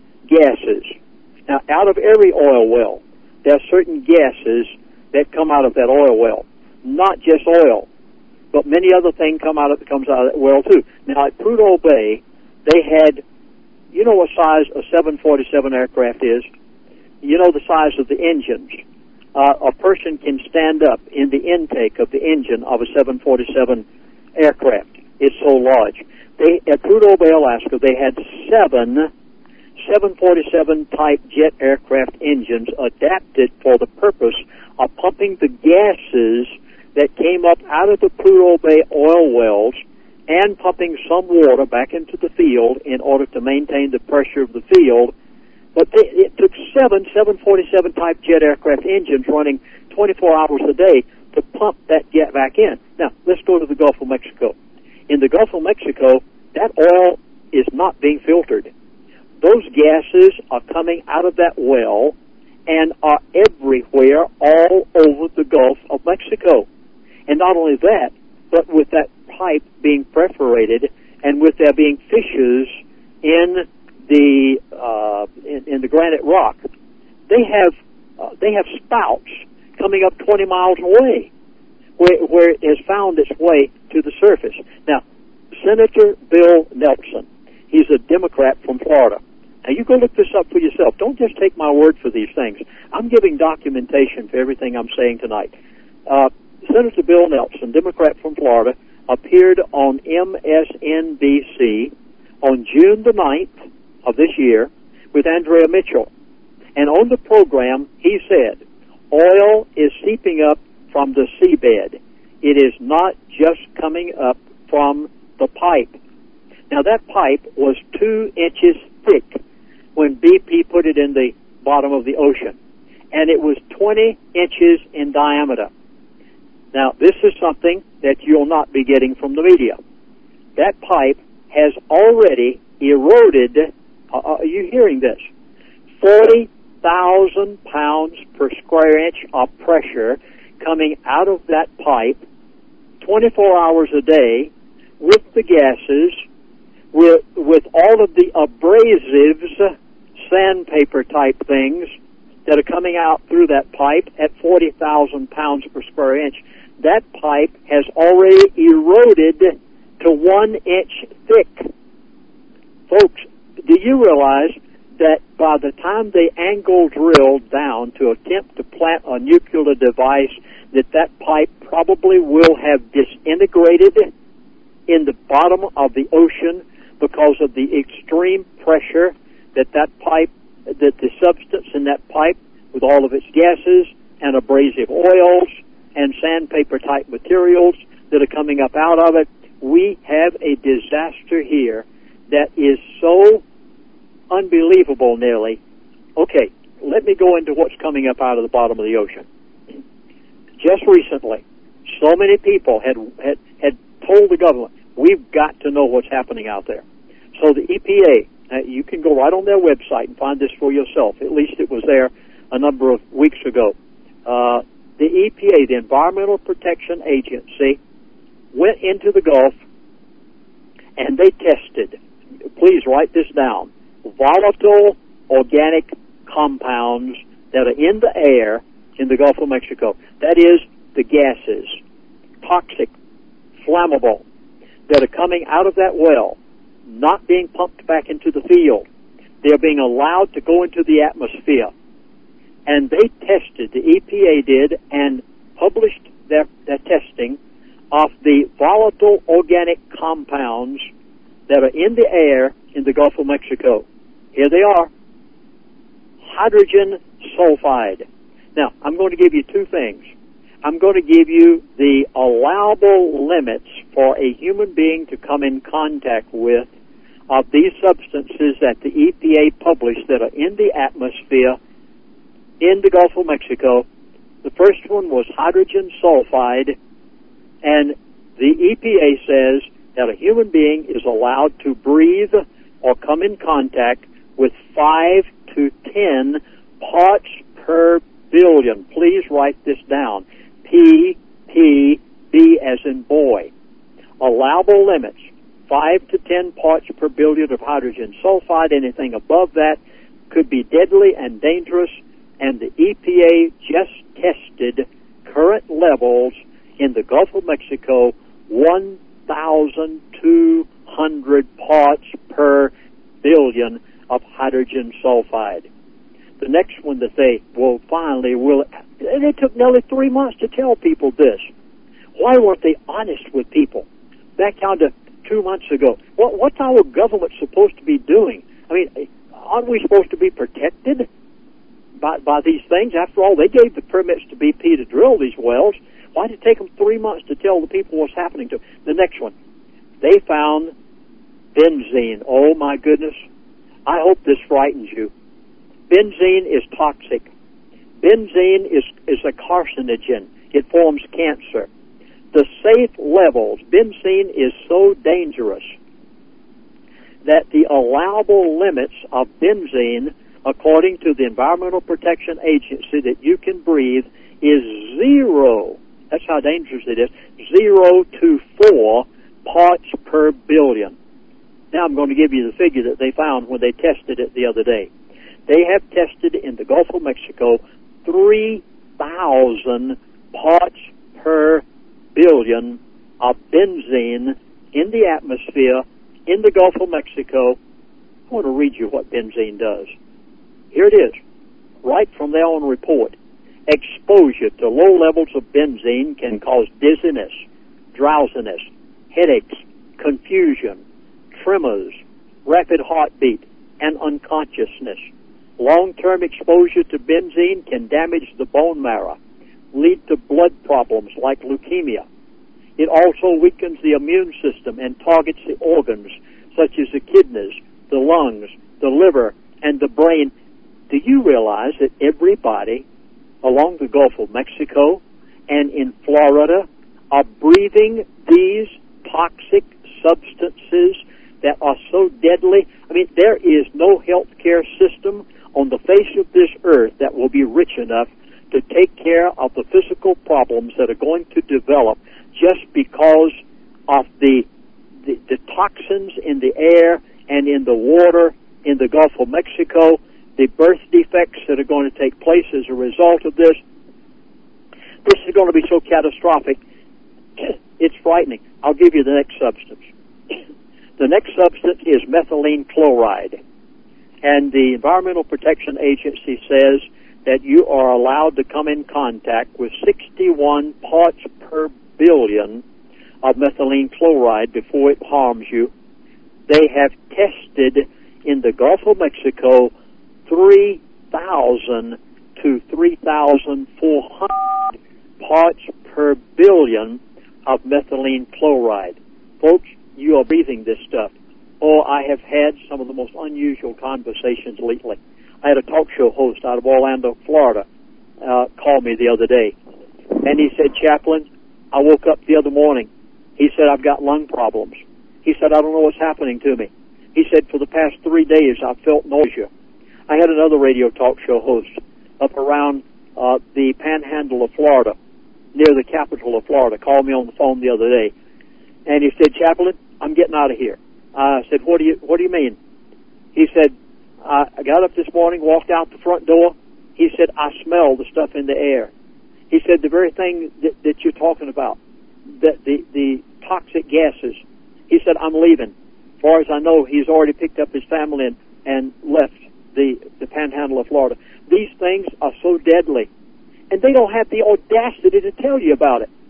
gases. Now, out of every oil well, there are certain gases that come out of that oil well. Not just oil, but many other things come out of, comes out of that well, too. Now, at Prudhoe Bay, they had, you know what size a seven forty-seven aircraft is? You know the size of the engines. Uh, a person can stand up in the intake of the engine of a seven forty-seven aircraft. It's so large. They, at Prudhoe Bay, Alaska, they had seven seven forty-seven type jet aircraft engines adapted for the purpose of pumping the gases that came up out of the Prudhoe Bay oil wells and pumping some water back into the field in order to maintain the pressure of the field. But they, it took seven seven forty-seven type jet aircraft engines running twenty-four hours a day to pump that jet back in. Now, let's go to the Gulf of Mexico. In the Gulf of Mexico, that oil is not being filtered. Those gases are coming out of that well and are everywhere all over the Gulf of Mexico. And not only that, but with that pipe being perforated and with there being fissures in the uh, in, in the granite rock, they have uh, they have spouts coming up twenty miles away where, where it has found its way to the surface. Now, Senator Bill Nelson, he's a Democrat from Florida. Now, you go look this up for yourself. Don't just take my word for these things. I'm giving documentation for everything I'm saying tonight. Uh, Senator Bill Nelson, Democrat from Florida, appeared on M S N B C on June the ninth of this year with Andrea Mitchell. And on the program, he said, oil is seeping up from the seabed. It is not just coming up from the pipe. Now, that pipe was two inches thick when B P put it in the bottom of the ocean, and it was twenty inches in diameter. Now, this is something that you'll not be getting from the media. That pipe has already eroded, uh, are you hearing this? forty thousand pounds per square inch of pressure coming out of that pipe twenty-four hours a day with the gases, with, with all of the abrasives, sandpaper type things that are coming out through that pipe at forty thousand pounds per square inch. That pipe has already eroded to one inch thick. Folks, do you realize that by the time they angle drilled down to attempt to plant a nuclear device, that that pipe probably will have disintegrated in the bottom of the ocean because of the extreme pressure that that pipe, that the substance in that pipe with all of its gases and abrasive oils and sandpaper-type materials that are coming up out of it. We have a disaster here that is so unbelievable, nearly. Okay, let me go into what's coming up out of the bottom of the ocean. Just recently, so many people had had, had told the government, we've got to know what's happening out there. So the E P A, uh, you can go right on their website and find this for yourself. At least it was there a number of weeks ago. Uh, the E P A, the Environmental Protection Agency, went into the Gulf and they tested, please write this down, volatile organic compounds that are in the air in the Gulf of Mexico. That is, the gases, toxic, flammable, that are coming out of that well, not being pumped back into the field. They're being allowed to go into the atmosphere. And they tested, the E P A did, and published their, their testing of the volatile organic compounds that are in the air in the Gulf of Mexico. Here they are. Hydrogen sulfide. Now, I'm going to give you two things. I'm going to give you the allowable limits for a human being to come in contact with of these substances that the E P A published that are in the atmosphere in the Gulf of Mexico. The first one was hydrogen sulfide, and the E P A says that a human being is allowed to breathe or come in contact with five to ten parts per billion. Please write this down. P, P, B as in boy. Allowable limits, five to ten parts per billion of hydrogen sulfide. Anything above that could be deadly and dangerous, and the E P A just tested current levels in the Gulf of Mexico, one thousand two hundred parts per billion of hydrogen sulfide. The next one that they will finally will, it took nearly three months to tell people this. Why weren't they honest with people? Back down to two months ago. What, what's our government supposed to be doing? I mean, aren't we supposed to be protected by, by these things? After all, they gave the permits to B P to drill these wells. Why did it take them three months to tell the people what's happening to them? The next one, they found benzene. Oh, my goodness. I hope this frightens you. Benzene is toxic. Benzene is, is a carcinogen. It forms cancer. The safe levels, benzene is so dangerous that the allowable limits of benzene, according to the Environmental Protection Agency, that you can breathe is zero. That's how dangerous it is. Zero to four parts per billion. Now I'm going to give you the figure that they found when they tested it the other day. They have tested in the Gulf of Mexico three thousand parts per billion of benzene in the atmosphere in the Gulf of Mexico. I want to read you what benzene does. Here it is, right from their own report. Exposure to low levels of benzene can cause dizziness, drowsiness, headaches, confusion, tremors, rapid heartbeat, and unconsciousness. Long-term exposure to benzene can damage the bone marrow, lead to blood problems like leukemia. It also weakens the immune system and targets the organs such as the kidneys, the lungs, the liver, and the brain. Do you realize that everybody along the Gulf of Mexico and in Florida are breathing these toxic substances that are so deadly? I mean, there is no health care system on the face of this earth that will be rich enough to take care of the physical problems that are going to develop just because of the, the, the toxins in the air and in the water in the Gulf of Mexico, the birth defects that are going to take place as a result of this. This is going to be so catastrophic, it's frightening. I'll give you the next substance. The next substance is methylene chloride. And the Environmental Protection Agency says that you are allowed to come in contact with sixty-one parts per billion of methylene chloride before it harms you. They have tested in the Gulf of Mexico three thousand to three thousand four hundred parts per billion of methylene chloride. Folks, you are breathing this stuff. Oh, I have had some of the most unusual conversations lately. I had a talk show host out of Orlando, Florida, uh, call me the other day. And he said, Chaplain, I woke up the other morning. He said, I've got lung problems. He said, I don't know what's happening to me. He said, for the past three days, I've felt nausea. I had another radio talk show host up around uh, the panhandle of Florida, near the capital of Florida, called me on the phone the other day. And he said, Chaplain, I'm getting out of here. I said, what do you, what do you mean? He said, I got up this morning, walked out the front door. He said, I smell the stuff in the air. He said, the very thing that, that you're talking about, that the, the toxic gases. He said, I'm leaving. As far as I know, he's already picked up his family and, and left the, the panhandle of Florida. These things are so deadly. And they don't have the audacity to tell you about it.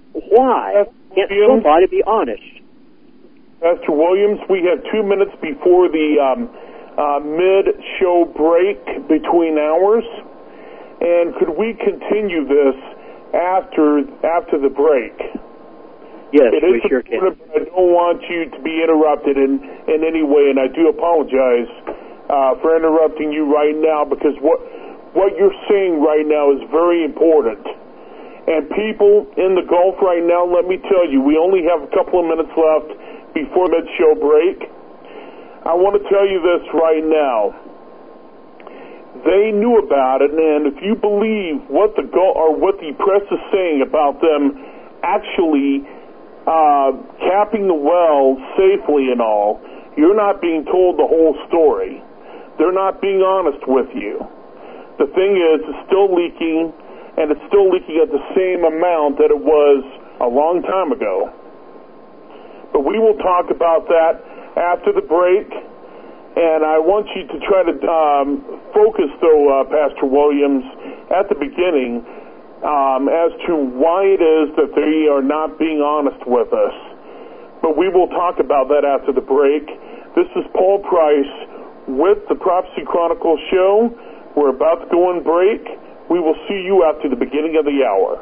Why can't somebody be honest? Pastor Williams, we have two minutes before the um, uh, mid-show break between hours, and could we continue this after after the break? Yes, it we is sure can. But I don't want you to be interrupted in, in any way, and I do apologize uh, for interrupting you right now, because what what you're saying right now is very important. And people in the Gulf right now, let me tell you, we only have a couple of minutes left before mid-show break. I want to tell you this right now. They knew about it, and if you believe what the Gulf, or what the press is saying about them actually uh, capping the well safely and all, you're not being told the whole story. They're not being honest with you. The thing is, it's still leaking, and it's still leaking at the same amount that it was a long time ago. But we will talk about that after the break, and I want you to try to um, focus, though, uh, Pastor Williams, at the beginning um, as to why it is that they are not being honest with us. But we will talk about that after the break. This is Paul Price with the Prophecy Chronicles show. We're about to go on break. We will see you after the beginning of the hour.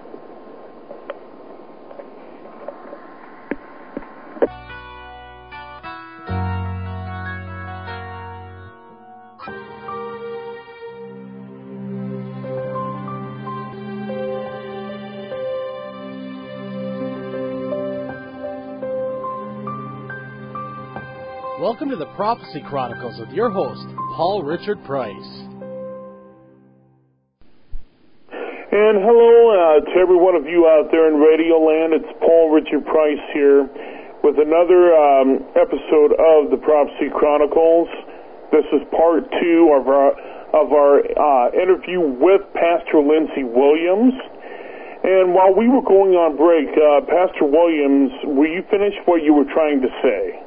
Welcome to the Prophecy Chronicles with your host, Paul Richard Price. And hello uh, to every one of you out there in Radio Land. It's Paul Richard Price here with another um, episode of the Prophecy Chronicles. This is part two of our of our uh, interview with Pastor Lindsey Williams. And while we were going on break, uh, Pastor Williams, were you finished what you were trying to say?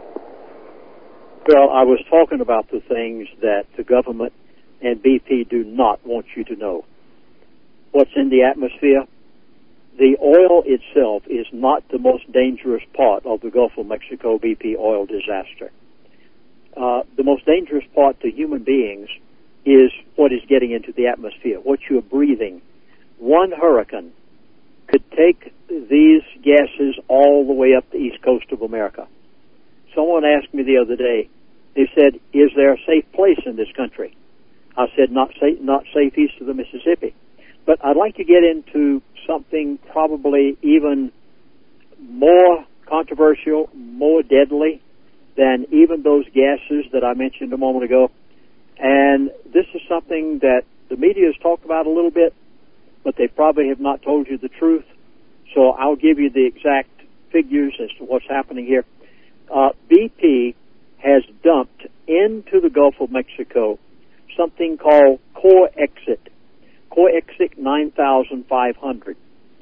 Well, I was talking about the things that the government and B P do not want you to know. What's in the atmosphere? The oil itself is not the most dangerous part of the Gulf of Mexico B P oil disaster. Uh, the most dangerous part to human beings is what is getting into the atmosphere, what you're breathing. One hurricane could take these gases all the way up the east coast of America. Someone asked me the other day, they said, is there a safe place in this country? I said, not safe, not safe east of the Mississippi. But I'd like to get into something probably even more controversial, more deadly than even those gases that I mentioned a moment ago. And this is something that the media has talked about a little bit, but they probably have not told you the truth. So I'll give you the exact figures as to what's happening here. Uh, B P has dumped into the Gulf of Mexico something called Core Exit, Core Exit nine thousand five hundred.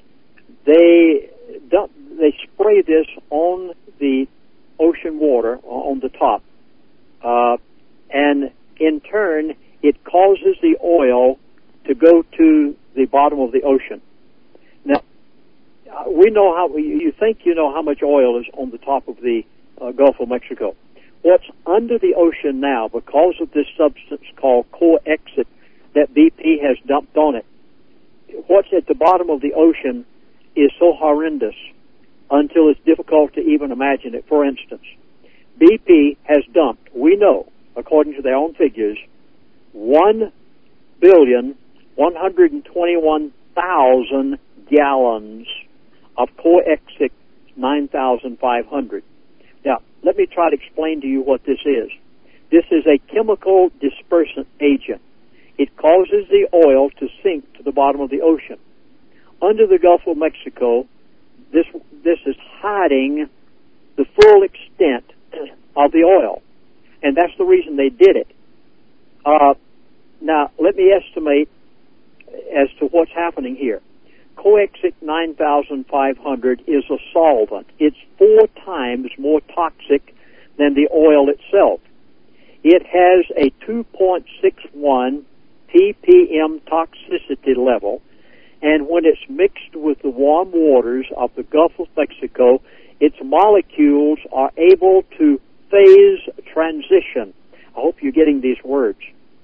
They dump, they spray this on the ocean water, on the top, uh, and in turn, it causes the oil to go to the bottom of the ocean. Now, we know how, you think you know how much oil is on the top of the uh, Gulf of Mexico. What's under the ocean now, because of this substance called Core Exit that B P has dumped on it, what's at the bottom of the ocean is so horrendous until it's difficult to even imagine it. For instance, B P has dumped, we know, according to their own figures, one billion one hundred twenty-one thousand gallons of Core Exit nine thousand five hundred. Now, let me try to explain to you what this is. This is a chemical dispersant agent. It causes the oil to sink to the bottom of the ocean. Under the Gulf of Mexico, this this is hiding the full extent of the oil, and that's the reason they did it. Uh, now, let me estimate as to what's happening here. Coexit nine thousand five hundred is a solvent. It's four times more toxic than the oil itself. It has a two point six one p p m toxicity level, and when it's mixed with the warm waters of the Gulf of Mexico, its molecules are able to phase transition. I hope you you're getting these words.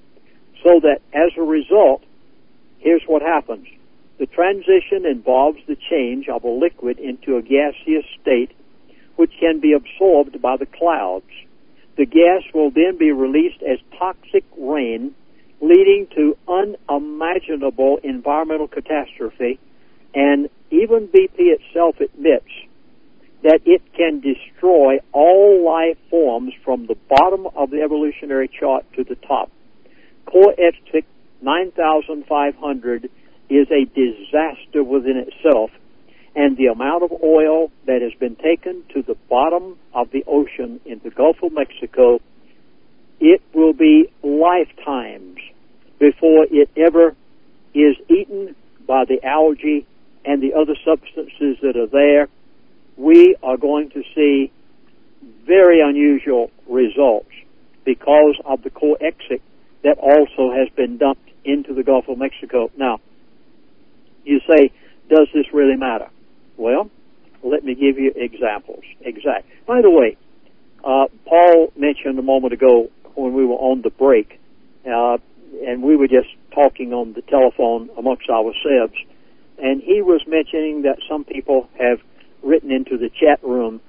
So that as a result, here's what happens. The transition involves the change of a liquid into a gaseous state, which can be absorbed by the clouds. The gas will then be released as toxic rain, leading to unimaginable environmental catastrophe, and even B P itself admits that it can destroy all life forms from the bottom of the evolutionary chart to the top. Coextic nine thousand five hundred is a disaster within itself, and the amount of oil that has been taken to the bottom of the ocean in the Gulf of Mexico, it will be lifetimes before it ever is eaten by the algae and the other substances that are there. We are going to see very unusual results because of the coexic that also has been dumped into the Gulf of Mexico. Now, you say, does this really matter? Well, let me give you examples. Exact. By the way, uh, Paul mentioned a moment ago when we were on the break, uh, and we were just talking on the telephone amongst ourselves, and he was mentioning that some people have written into the chat room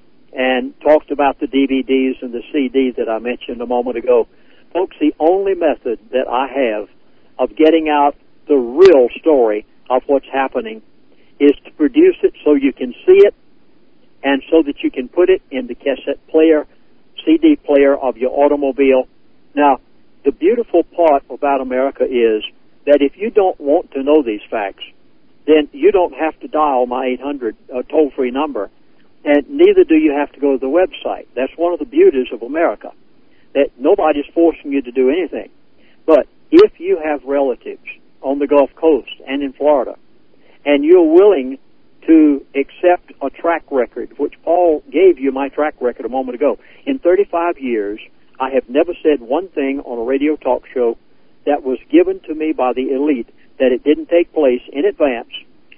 and talked about the D V Ds and the C D that I mentioned a moment ago. Folks, the only method that I have of getting out the real story of what's happening is to produce it so you can see it and so that you can put it in the cassette player, C D player of your automobile. Now, the beautiful part about America is that if you don't want to know these facts, then you don't have to dial my eight hundred uh, toll-free number, and neither do you have to go to the website. That's one of the beauties of America, that nobody's forcing you to do anything. But if you have relatives on the Gulf Coast and in Florida, and you're willing to accept a track record, which Paul gave you my track record a moment ago. In thirty-five years, I have never said one thing on a radio talk show that was given to me by the elite that it didn't take place in advance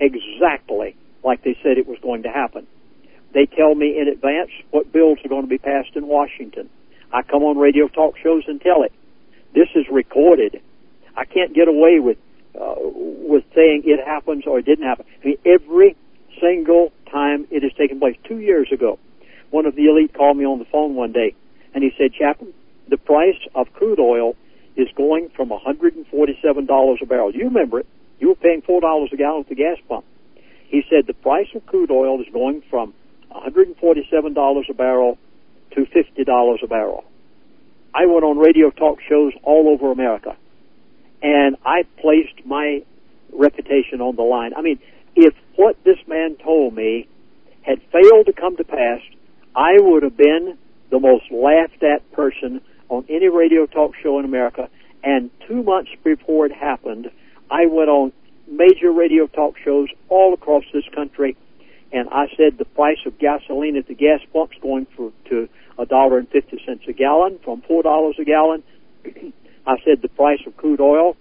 exactly like they said it was going to happen. They tell me in advance what bills are going to be passed in Washington. I come on radio talk shows and tell it. This is recorded. I can't get away with uh, with saying it happens or it didn't happen. I mean, every single time it has taken place. Two years ago, one of the elite called me on the phone one day, and he said, Chaplain, the price of crude oil is going from one hundred forty-seven dollars a barrel. You remember it. You were paying four dollars a gallon at the gas pump. He said the price of crude oil is going from one hundred forty-seven dollars a barrel to fifty dollars a barrel. I went on radio talk shows all over America, and I placed my reputation on the line. I mean, if what this man told me had failed to come to pass, I would have been the most laughed at person on any radio talk show in America. And two months before it happened, I went on major radio talk shows all across this country, and I said the price of gasoline at the gas pumps going for, to a dollar and fifty cents a gallon from four dollars a gallon. I said the price of crude oil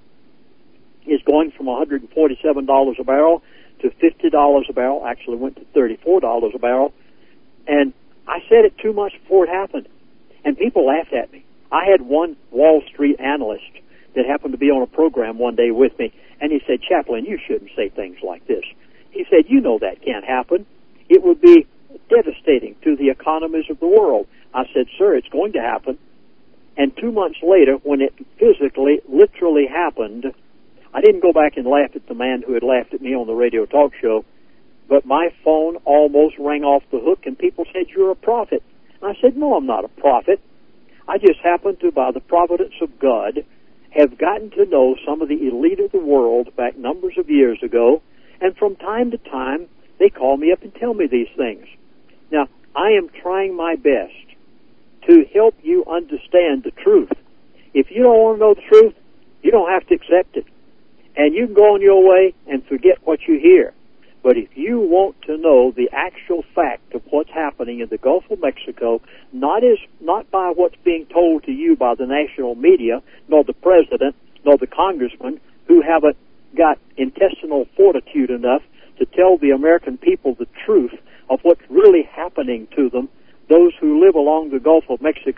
is going from one hundred forty-seven dollars a barrel to fifty dollars a barrel. Actually went to thirty-four dollars a barrel. And I said it two months before it happened, and people laughed at me. I had one Wall Street analyst that happened to be on a program one day with me, and he said, Chaplain, you shouldn't say things like this. He said, you know that can't happen. It would be devastating to the economies of the world. I said, sir, it's going to happen. And two months later, when it physically, literally happened, I didn't go back and laugh at the man who had laughed at me on the radio talk show, but my phone almost rang off the hook, and people said, you're a prophet. And I said, no, I'm not a prophet. I just happen to, by the providence of God, have gotten to know some of the elite of the world back numbers of years ago, and from time to time, they call me up and tell me these things. Now, I am trying my best to help you understand the truth. If you don't want to know the truth, you don't have to accept it. And you can go on your way and forget what you hear. But if you want to know the actual fact of what's happening in the Gulf of Mexico, not as not by what's being told to you by the national media, nor the president, nor the congressman, who haven't got intestinal fortitude enough to tell the American people the truth of what's really happening to them, those who live along the Gulf of Mexico,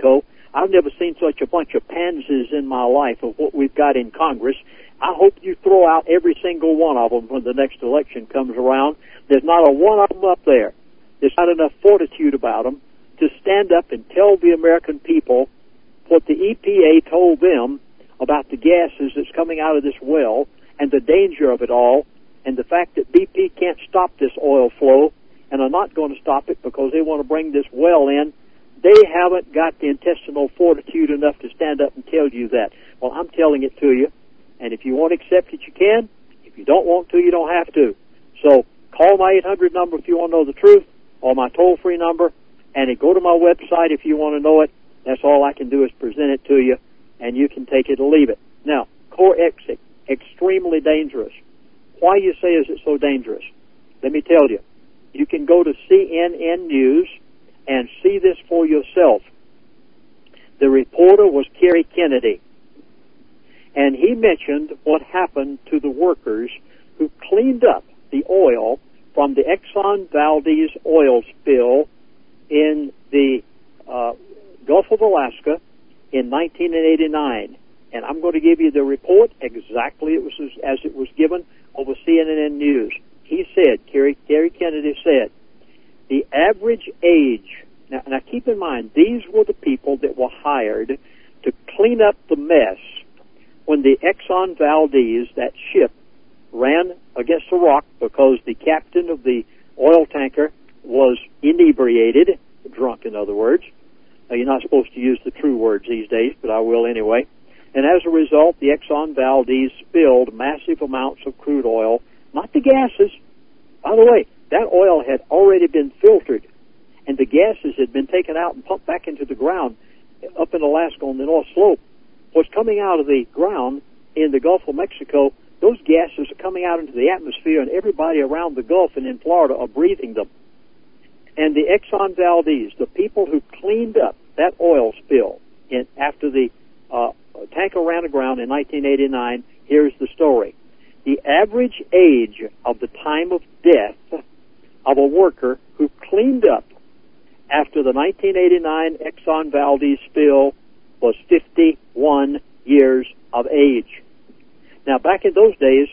I've never seen such a bunch of pansies in my life of what we've got in Congress. I hope you throw out every single one of them when the next election comes around. There's not a one of them up there. There's not enough fortitude about them to stand up and tell the American people what the E P A told them about the gases that's coming out of this well and the danger of it all, and the fact that B P can't stop this oil flow and are not going to stop it because they want to bring this well in. They haven't got the intestinal fortitude enough to stand up and tell you that. Well, I'm telling it to you, and if you want to accept it, you can. If you don't want to, you don't have to. So call my eight hundred number if you want to know the truth, or my toll-free number, and go to my website if you want to know it. That's all I can do is present it to you, and you can take it or leave it. Now, Corexic, extremely dangerous. Why you say is it so dangerous? Let me tell you. You can go to C N N News and see this for yourself. The reporter was Kerry Kennedy, and he mentioned what happened to the workers who cleaned up the oil from the Exxon Valdez oil spill in the uh, Gulf of Alaska in nineteen eighty-nine. And I'm going to give you the report exactly it was as it was given over C N N News. He said, Kerry, Kerry Kennedy said, the average age, now, now keep in mind, these were the people that were hired to clean up the mess when the Exxon Valdez, that ship, ran against a rock because the captain of the oil tanker was inebriated, drunk in other words. Now, you're not supposed to use the true words these days, but I will anyway. And as a result, the Exxon Valdez spilled massive amounts of crude oil, not the gases. By the way, that oil had already been filtered, and the gases had been taken out and pumped back into the ground up in Alaska on the North Slope. What's coming out of the ground in the Gulf of Mexico, those gases are coming out into the atmosphere, and everybody around the Gulf and in Florida are breathing them. And the Exxon Valdez, the people who cleaned up that oil spill in, after the uh, tanker ran aground in nineteen eighty-nine, here's the story. The average age of the time of death of a worker who cleaned up after the nineteen eighty-nine Exxon Valdez spill was fifty-one years of age. Now, back in those days,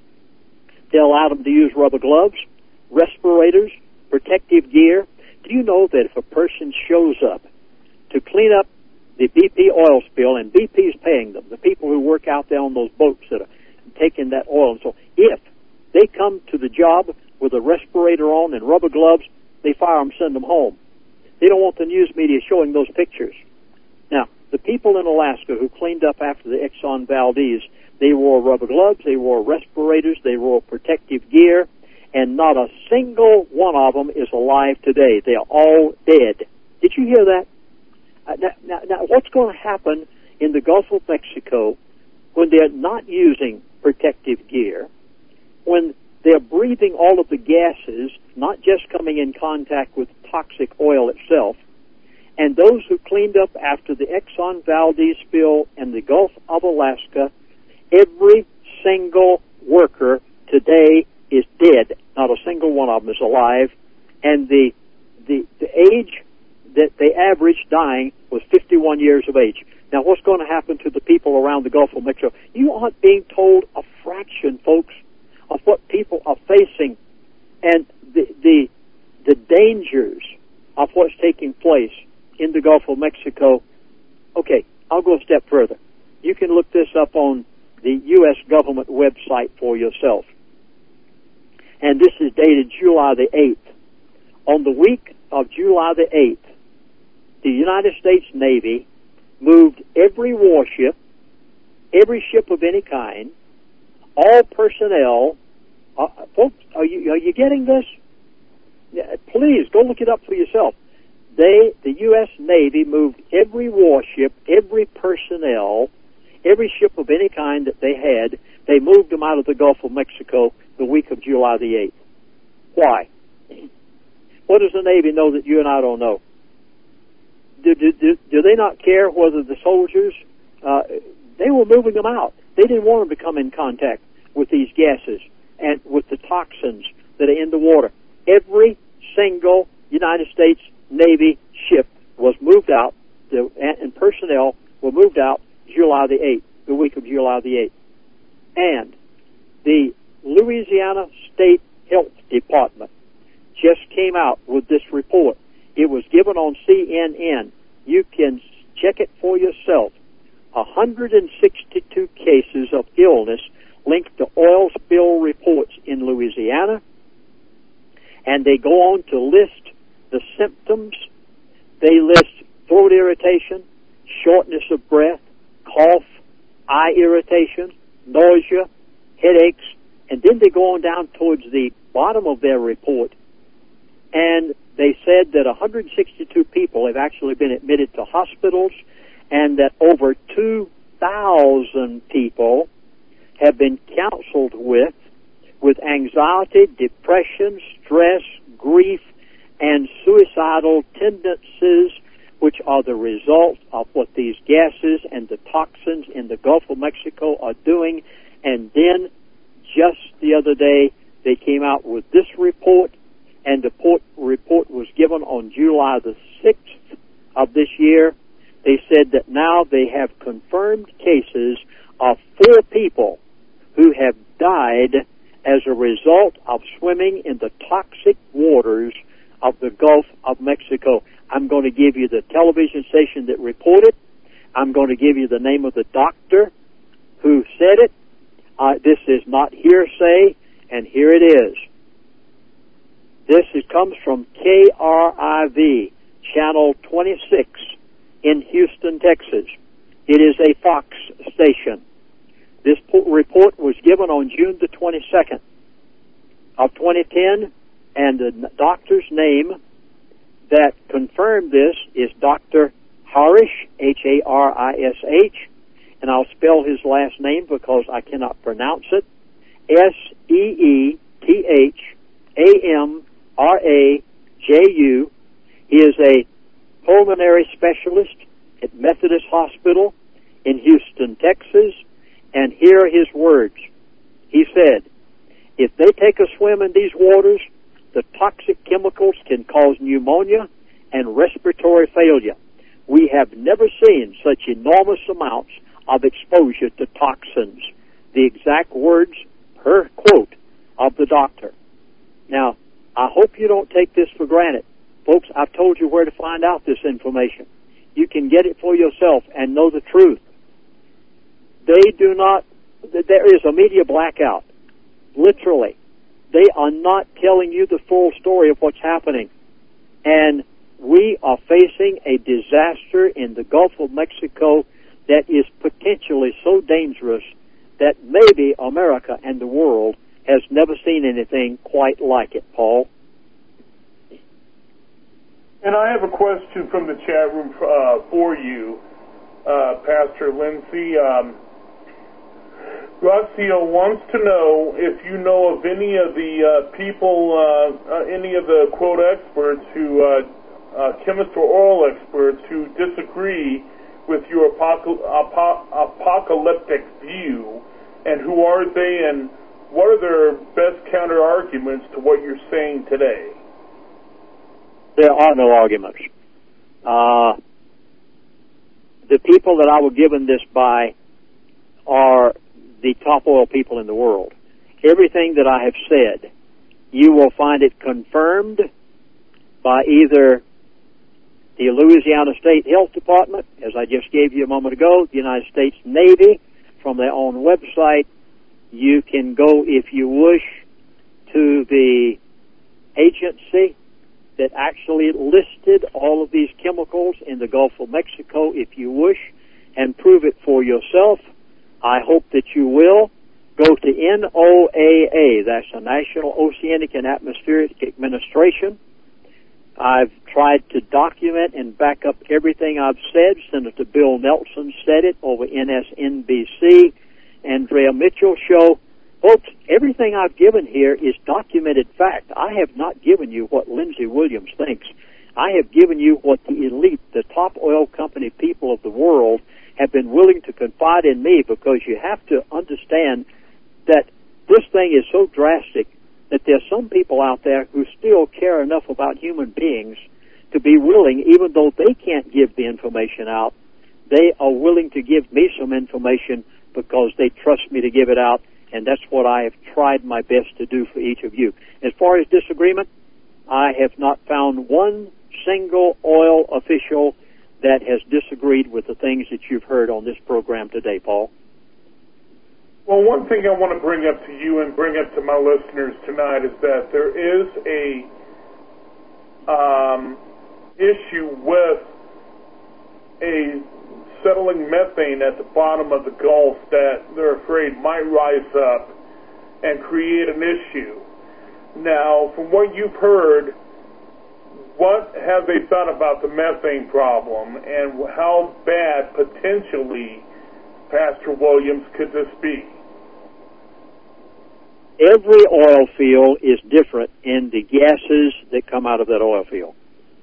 they allowed them to use rubber gloves, respirators, protective gear. Do you know that if a person shows up to clean up the B P oil spill, and B P's paying them, the people who work out there on those boats that are taking that oil, and so if they come to the job with a respirator on and rubber gloves, they fire them, send them home. They don't want the news media showing those pictures. Now, the people in Alaska who cleaned up after the Exxon Valdez, they wore rubber gloves, they wore respirators, they wore protective gear, and not a single one of them is alive today. They are all dead. Did you hear that? Uh, now, now, now, what's going to happen in the Gulf of Mexico when they're not using protective gear, when they're breathing all of the gases, not just coming in contact with toxic oil itself, and those who cleaned up after the Exxon Valdez spill in the Gulf of Alaska, every single worker today is dead. Not a single one of them is alive, and the the, the age that they averaged dying was fifty-one years of age. Now, what's going to happen to the people around the Gulf of Mexico? You aren't being told a fraction, folks, of what people are facing and the the, the dangers of what's taking place in the Gulf of Mexico. Okay, I'll go a step further. You can look this up on the U S government website for yourself. And this is dated July the eighth. On the week of July the eighth, the United States Navy moved every warship, every ship of any kind, all personnel. Uh, folks, are you are you getting this? Yeah, please go look it up for yourself. They, the U S Navy, moved every warship, every personnel, every ship of any kind that they had. They moved them out of the Gulf of Mexico the week of July the eighth. Why? What does the Navy know that you and I don't know? Do, do, do, do they not care whether the soldiers, uh, they were moving them out. They didn't want them to come in contact with these gases and with the toxins that are in the water. Every single United States Navy ship was moved out the, and personnel were moved out July the eighth, the week of July the eighth. And the Louisiana State Health Department just came out with this report. It was given on C N N. You can check it for yourself. one hundred sixty-two cases of illness linked to oil spill reports in Louisiana. And they go on to list the symptoms. They list throat irritation, shortness of breath, cough, eye irritation, nausea, headaches, and then they go on down towards the bottom of their report, and they said that one hundred sixty-two people have actually been admitted to hospitals, and that over two thousand people have been counseled with, with anxiety, depression, stress, grief, and suicidal tendencies, which are the result of what these gases and the toxins in the Gulf of Mexico are doing. And then just the other day, they came out with this report, and the port report was given on July the sixth of this year. They said that now they have confirmed cases of four people who have died as a result of swimming in the toxic waters of the Gulf of Mexico. I'm going to give you the television station that reported. I'm going to give you the name of the doctor who said it. Uh, this is not hearsay, and here it is. This is, comes from K R I V, Channel twenty-six in Houston, Texas. It is a Fox station. This po- report was given on June the twenty-second of twenty ten, and the doctor's name that confirmed this is Doctor Harish, H A R I S H, and I'll spell his last name because I cannot pronounce it, S E E T H A M R A J U. He is a pulmonary specialist at Methodist Hospital in Houston, Texas, and here are his words. He said, if they take a swim in these waters, the toxic chemicals can cause pneumonia and respiratory failure. We have never seen such enormous amounts of exposure to toxins. The exact words per quote of the doctor. Now, I hope you don't take this for granted. Folks, I've told you where to find out this information. You can get it for yourself and know the truth. They do not, there is a media blackout. Literally. They are not telling you the full story of what's happening. And we are facing a disaster in the Gulf of Mexico that is potentially so dangerous that maybe America and the world has never seen anything quite like it, Paul. And I have a question from the chat room uh, for you, uh, Pastor Lindsay. Um, Rocio wants to know if you know of any of the uh, people, uh, uh, any of the quote experts who, uh, uh, chemists or oil experts who disagree with your apocal- apo- apocalyptic view, and who are they, and what are their best counter arguments to what you're saying today? There are no arguments. Uh, the people that I was given this by are the top oil people in the world. Everything that I have said, you will find it confirmed by either the Louisiana State Health Department, as I just gave you a moment ago, the United States Navy, from their own website. You can go, if you wish, to the agency that actually listed all of these chemicals in the Gulf of Mexico, if you wish, and prove it for yourself. I hope that you will. Go to N O A A, that's the National Oceanic and Atmospheric Administration. I've tried to document and back up everything I've said. Senator Bill Nelson said it over N S N B C. Andrea Mitchell show. Folks, everything I've given here is documented fact. I have not given you what Lindsey Williams thinks. I have given you what the elite, the top oil company people of the world, have been willing to confide in me, because you have to understand that this thing is so drastic that there's some people out there who still care enough about human beings to be willing, even though they can't give the information out, they are willing to give me some information because they trust me to give it out, and that's what I have tried my best to do for each of you. As far as disagreement, I have not found one single oil official that has disagreed with the things that you've heard on this program today, Paul. Well, one thing I want to bring up to you and bring up to my listeners tonight is that there is a um, issue with a settling methane at the bottom of the Gulf that they're afraid might rise up and create an issue. Now, from what you've heard, what have they thought about the methane problem, and how bad, potentially, Pastor Williams, could this be? Every oil field is different in the gases that come out of that oil field.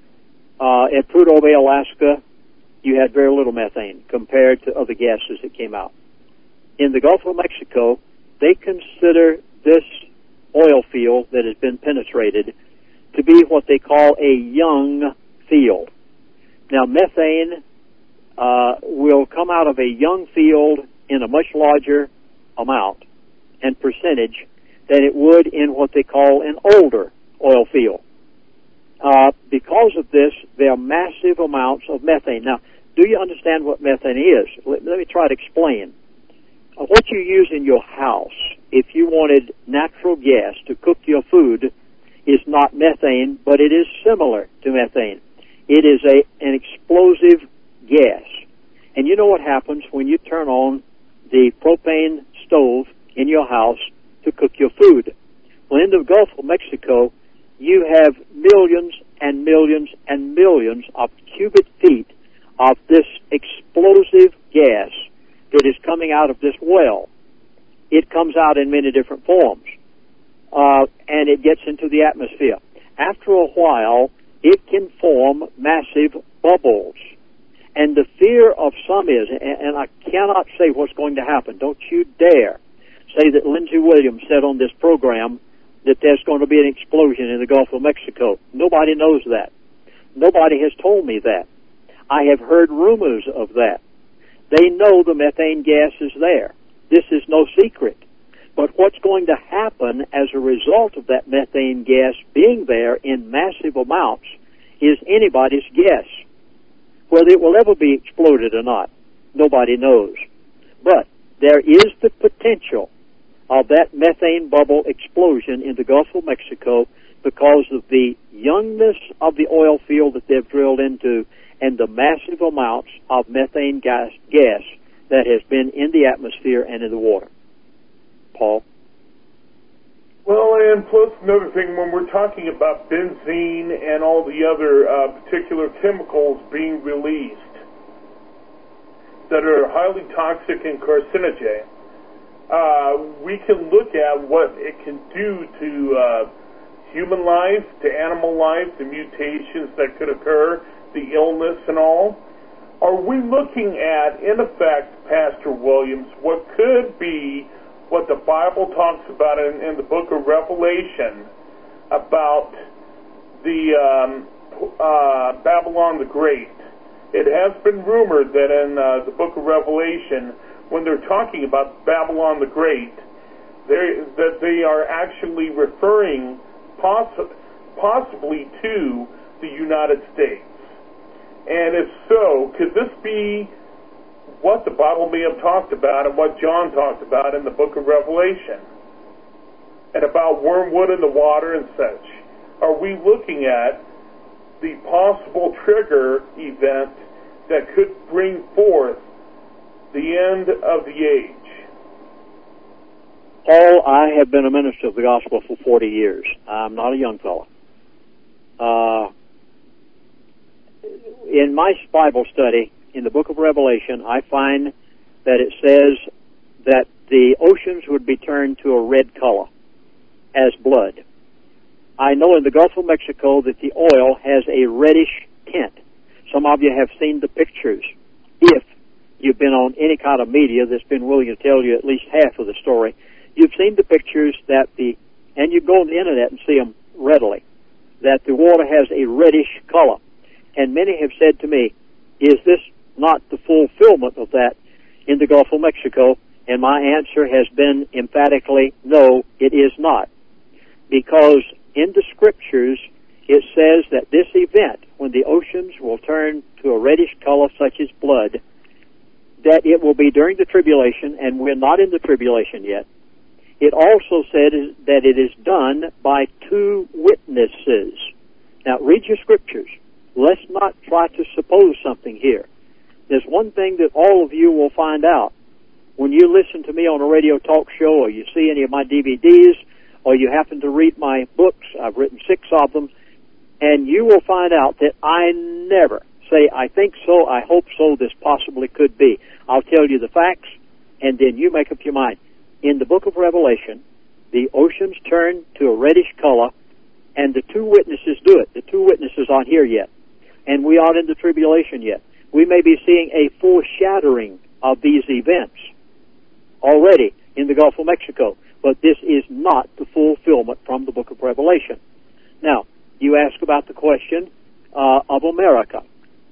Uh, at Prudhoe Bay, Alaska, you had very little methane compared to other gases that came out. In the Gulf of Mexico, they consider this oil field that has been penetrated to be what they call a young field. Now, methane uh, will come out of a young field in a much larger amount and percentage than it would in what they call an older oil field. Uh, because of this, there are massive amounts of methane. Now, do you understand what methane is? Let, let me try to explain. Uh, what you use in your house, if you wanted natural gas to cook your food, is not methane, but it is similar to methane. It is a an explosive gas. And you know what happens when you turn on the propane stove in your house to cook your food? Well, in the Gulf of Mexico, you have millions and millions and millions of cubic feet of this explosive gas that is coming out of this well. It comes out in many different forms, uh, and it gets into the atmosphere. After a while, it can form massive bubbles. And the fear of some is, and, and I cannot say what's going to happen, don't you dare say that Lindsey Williams said on this program that there's going to be an explosion in the Gulf of Mexico. Nobody knows that. Nobody has told me that. I have heard rumors of that. They know the methane gas is there. This is no secret. But what's going to happen as a result of that methane gas being there in massive amounts is anybody's guess. Whether it will ever be exploded or not, nobody knows. But there is the potential of that methane bubble explosion in the Gulf of Mexico because of the youngness of the oil field that they've drilled into and the massive amounts of methane gas, gas that has been in the atmosphere and in the water. Paul? Well, and plus another thing, when we're talking about benzene and all the other uh, particular chemicals being released that are highly toxic and carcinogen, uh, we can look at what it can do to uh, human life, to animal life, the mutations that could occur, the illness and all. Are we looking at, in effect, Pastor Williams, what could be what the Bible talks about in, in the book of Revelation about the um, uh, Babylon the Great? It has been rumored that in uh, the book of Revelation, when they're talking about Babylon the Great, that they are actually referring poss- possibly to the United States. And if so, could this be what the Bible may have talked about and what John talked about in the book of Revelation? And about wormwood in the water and such. Are we looking at the possible trigger event that could bring forth the end of the age? Paul, I have been a minister of the gospel for forty years. I'm not a young fellow. Uh, in my Bible study, in the book of Revelation, I find that it says that the oceans would be turned to a red color as blood. I know in the Gulf of Mexico that the oil has a reddish tint. Some of you have seen the pictures. If you've been on any kind of media that's been willing to tell you at least half of the story, you've seen the pictures that the, and you go on the internet and see them readily, that the water has a reddish color. And many have said to me, is this not the fulfillment of that in the Gulf of Mexico? And my answer has been emphatically, no, it is not. Because in the Scriptures, it says that this event, when the oceans will turn to a reddish color such as blood, that it will be during the tribulation, and we're not in the tribulation yet. It also said that it is done by two witnesses. Now, read your Scriptures. Let's not try to suppose something here. There's one thing that all of you will find out. When you listen to me on a radio talk show, or you see any of my D V Ds, or you happen to read my books, I've written six of them, and you will find out that I never say, I think so, I hope so, this possibly could be. I'll tell you the facts, and then you make up your mind. In the book of Revelation, the oceans turn to a reddish color, and the two witnesses do it. The two witnesses aren't here yet, and we aren't in the tribulation yet. We may be seeing a foreshadowing of these events already in the Gulf of Mexico, but this is not the fulfillment from the book of Revelation. Now, you ask about the question uh, of America,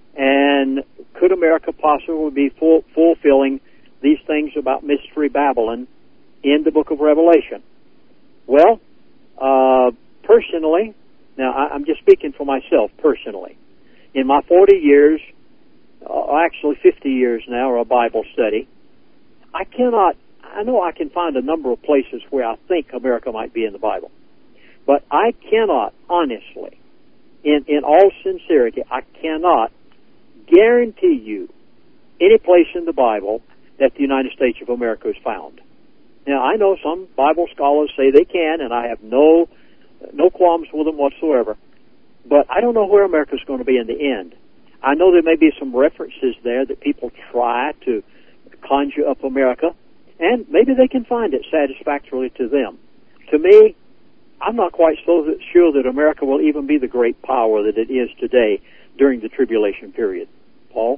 and could America possibly be full, fulfilling these things about Mystery Babylon in the book of Revelation? Well, uh, personally, now I, I'm just speaking for myself personally, in my forty years, uh, actually fifty years now, of Bible study, I cannot, I know I can find a number of places where I think America might be in the Bible, but I cannot, honestly, in, in all sincerity, I cannot guarantee you any place in the Bible that the United States of America is found. Now, I know some Bible scholars say they can, and I have no no qualms with them whatsoever, but I don't know where America's going to be in the end. I know there may be some references there that people try to conjure up America, and maybe they can find it satisfactorily to them. To me, I'm not quite so that sure that America will even be the great power that it is today during the tribulation period. Paul?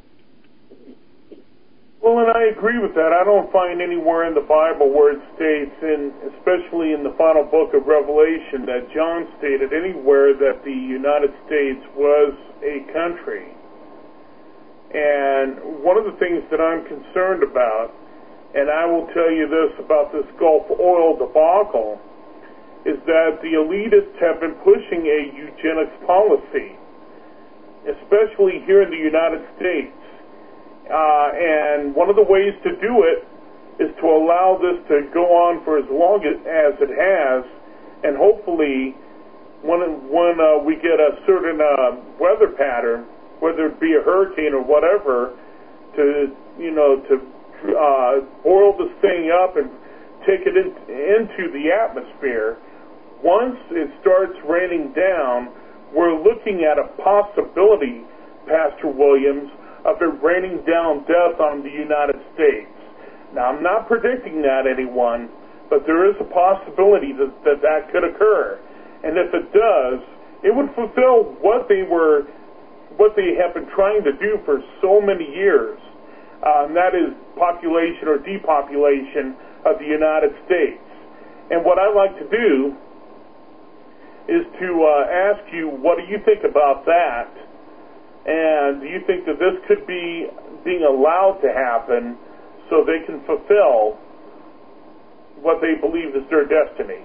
Well, and I agree with that. I don't find anywhere in the Bible where it states, in, especially in the final book of Revelation, that John stated anywhere that the United States was a country. And one of the things that I'm concerned about, and I will tell you this about this Gulf oil debacle, is that the elitists have been pushing a eugenics policy, especially here in the United States. Uh, and one of the ways to do it is to allow this to go on for as long as, as it has, and hopefully when, when uh, we get a certain uh, weather pattern, whether it be a hurricane or whatever, to, you know, to uh, boil this thing up and take it in, into the atmosphere. Once it starts raining down, we're looking at a possibility, Pastor Williams, of it raining down death on the United States. Now, I'm not predicting that, anyone, but there is a possibility that that, that could occur. And if it does, it would fulfill what they were, what they have been trying to do for so many years, uh, and that is population or depopulation of the United States. And what I like to do is to uh, ask you, what do you think about that? And do you think that this could be being allowed to happen so they can fulfill what they believe is their destiny?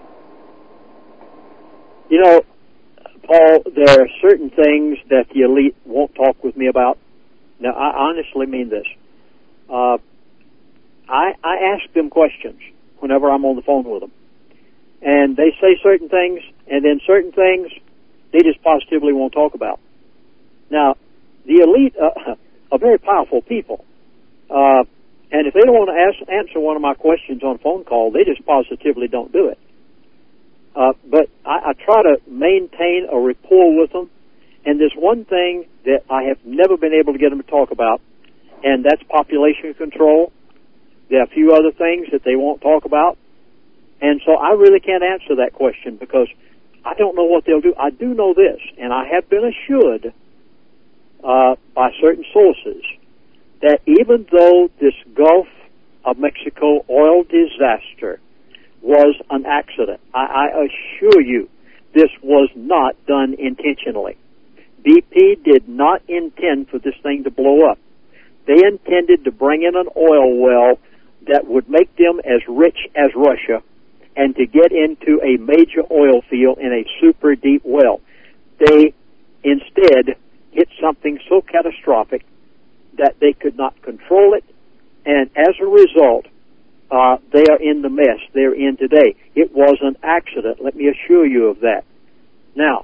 You know, Paul, there are certain things that the elite won't talk with me about. Now, I honestly mean this. Uh, I, I ask them questions whenever I'm on the phone with them. And they say certain things, and then certain things they just positively won't talk about. Now, the elite uh, are very powerful people. Uh, and if they don't want to ask, answer one of my questions on a phone call, they just positively don't do it. Uh, but I, I try to maintain a rapport with them. And there's one thing that I have never been able to get them to talk about, and that's population control. There are a few other things that they won't talk about. And so I really can't answer that question because I don't know what they'll do. I do know this, and I have been assured uh, by certain sources that even though this Gulf of Mexico oil disaster was an accident, I, I assure you this was not done intentionally. B P did not intend for this thing to blow up. They intended to bring in an oil well that would make them as rich as Russia and to get into a major oil field in a super deep well. They instead hit something so catastrophic that they could not control it, and as a result, uh, they are in the mess they're in today. It was an accident, let me assure you of that. Now,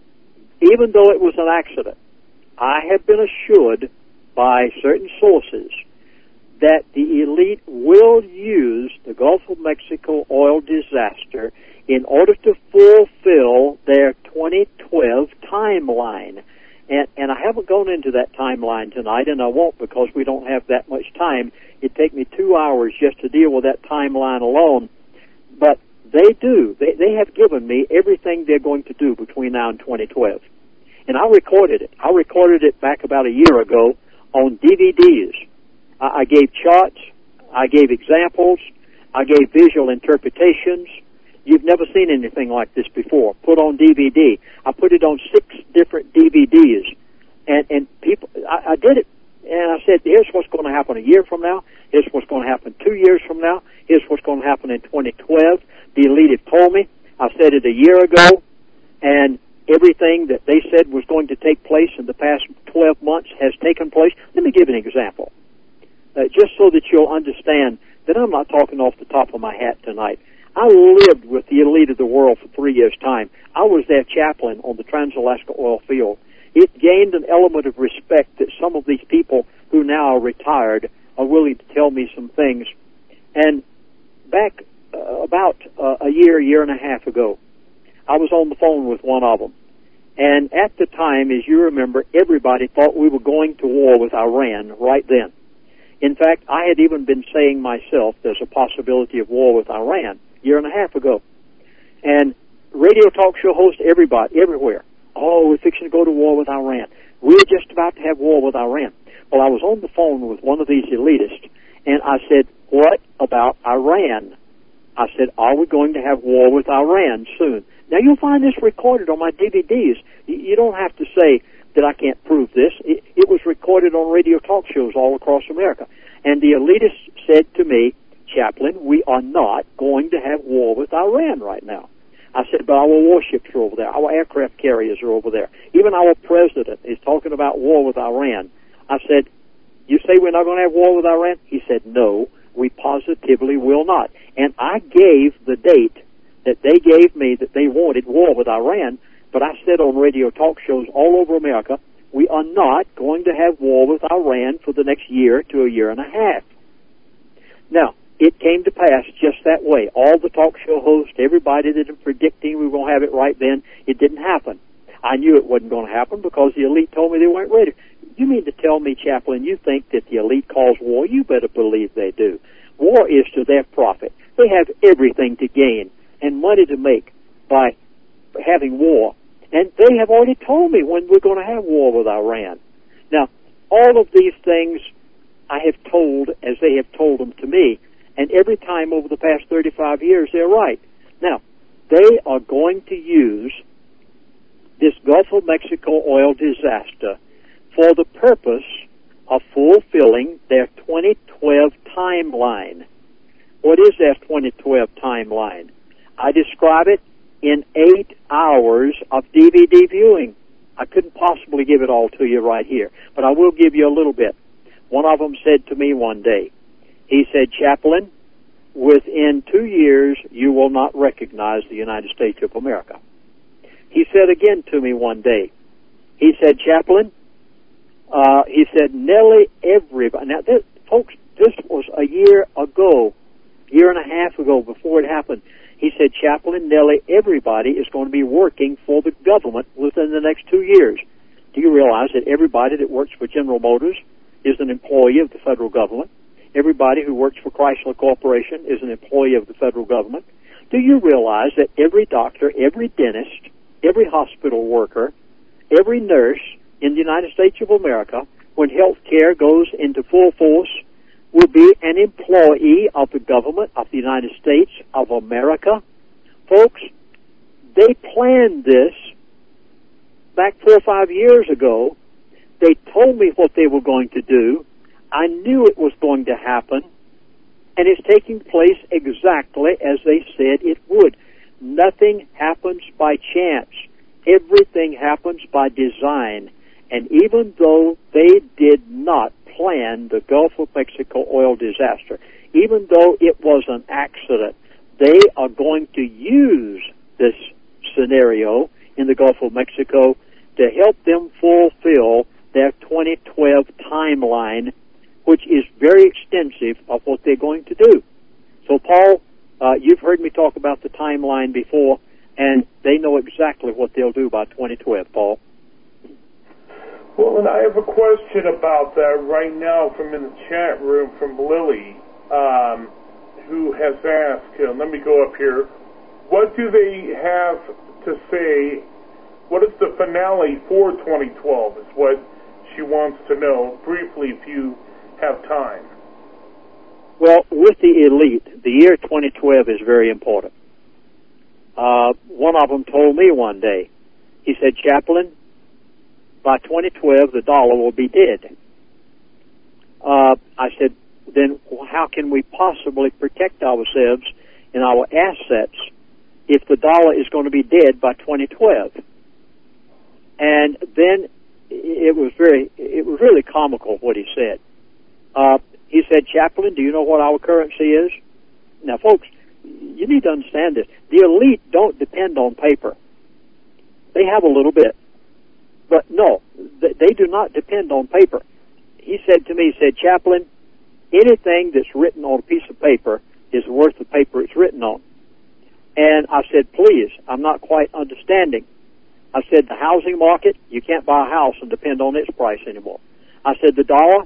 even though it was an accident, I have been assured by certain sources that the elite will use the Gulf of Mexico oil disaster in order to fulfill their twenty twelve timeline. And, and I haven't gone into that timeline tonight, and I won't because we don't have that much time. It'd take me two hours just to deal with that timeline alone. But they do. They, they have given me everything they're going to do between now and twenty twelve. And I recorded it. I recorded it back about a year ago on D V Ds. I, I gave charts. I gave examples. I gave visual interpretations. You've never seen anything like this before. Put on D V D. I put it on six different D V Ds. And, and people, I, I did it, and I said, here's what's going to happen a year from now. Here's what's going to happen two years from now. Here's what's going to happen in twenty twelve. The elite have told me. I said it a year ago, and everything that they said was going to take place in the past twelve months has taken place. Let me give an example, uh, just so that you'll understand that I'm not talking off the top of my hat tonight. I lived with the elite of the world for three years' time. I was their chaplain on the Trans-Alaska oil field. It gained an element of respect that some of these people who now are retired are willing to tell me some things. And back uh, about uh, a year, year and a half ago, I was on the phone with one of them. And at the time, as you remember, everybody thought we were going to war with Iran right then. In fact, I had even been saying myself there's a possibility of war with Iran a year and a half ago. And radio talk show hosts, everybody, everywhere, oh, we're fixing to go to war with Iran. We're just about to have war with Iran. Well, I was on the phone with one of these elitists, and I said, what about Iran? I said, are we going to have war with Iran soon? Now, you'll find this recorded on my D V Ds. You don't have to say that I can't prove this. It, it was recorded on radio talk shows all across America. And the elitist said to me, Chaplain, we are not going to have war with Iran right now. I said, but our warships are over there. Our aircraft carriers are over there. Even our president is talking about war with Iran. I said, you say we're not going to have war with Iran? He said, no, we positively will not. And I gave the date that they gave me that they wanted war with Iran, but I said on radio talk shows all over America, we are not going to have war with Iran for the next year to a year and a half. Now, it came to pass just that way. All the talk show hosts, everybody that was predicting we were going to have it right then, it didn't happen. I knew it wasn't going to happen because the elite told me they weren't ready. You mean to tell me, Chaplain, you think that the elite calls war? You better believe they do. War is to their profit. They have everything to gain and money to make by having war. And they have already told me when we're going to have war with Iran. Now, all of these things I have told as they have told them to me. And every time over the past thirty-five years, they're right. Now, they are going to use this Gulf of Mexico oil disaster for the purpose of fulfilling their twenty twelve timeline. What is their twenty twelve timeline? I describe it in eight hours of D V D viewing. I couldn't possibly give it all to you right here, but I will give you a little bit. One of them said to me one day, he said, Chaplain, within two years, you will not recognize the United States of America. He said again to me one day, he said, Chaplain, uh, he said, nearly everybody, now this, folks, this was a year ago, year and a half ago before it happened. He said, Chaplain, nearly everybody is going to be working for the government within the next two years. Do you realize that everybody that works for General Motors is an employee of the federal government? Everybody who works for Chrysler Corporation is an employee of the federal government. Do you realize that every doctor, every dentist, every hospital worker, every nurse in the United States of America, when health care goes into full force, will be an employee of the government of the United States of America? Folks, they planned this back four or five years ago, they told me what they were going to do. I knew it was going to happen, and it's taking place exactly as they said it would. Nothing happens by chance. Everything happens by design. And even though they did not plan the Gulf of Mexico oil disaster, even though it was an accident, they are going to use this scenario in the Gulf of Mexico to help them fulfill their twenty twelve timeline, which is very extensive of what they're going to do. So, Paul, uh, you've heard me talk about the timeline before, and they know exactly what they'll do by twenty twelve, Paul. Well, and I have a question about that right now from in the chat room from Lily, um, who has asked, uh, let me go up here, what do they have to say, what is the finale for twenty twelve is what she wants to know, briefly if you have time. Well, with the elite, the year twenty twelve is very important. Uh, one of them told me one day, he said, Chaplain, by twenty twelve, the dollar will be dead. Uh, I said, then how can we possibly protect ourselves and our assets if the dollar is going to be dead by twenty twelve? And then it was very, it was really comical what he said. Uh, he said, Chaplain, do you know what our currency is? Now, folks, you need to understand this. The elite don't depend on paper. They have a little bit. But no, they do not depend on paper. He said to me, he said, Chaplain, anything that's written on a piece of paper is worth the paper it's written on. And I said, please, I'm not quite understanding. I said, the housing market, you can't buy a house and depend on its price anymore. I said, the dollar,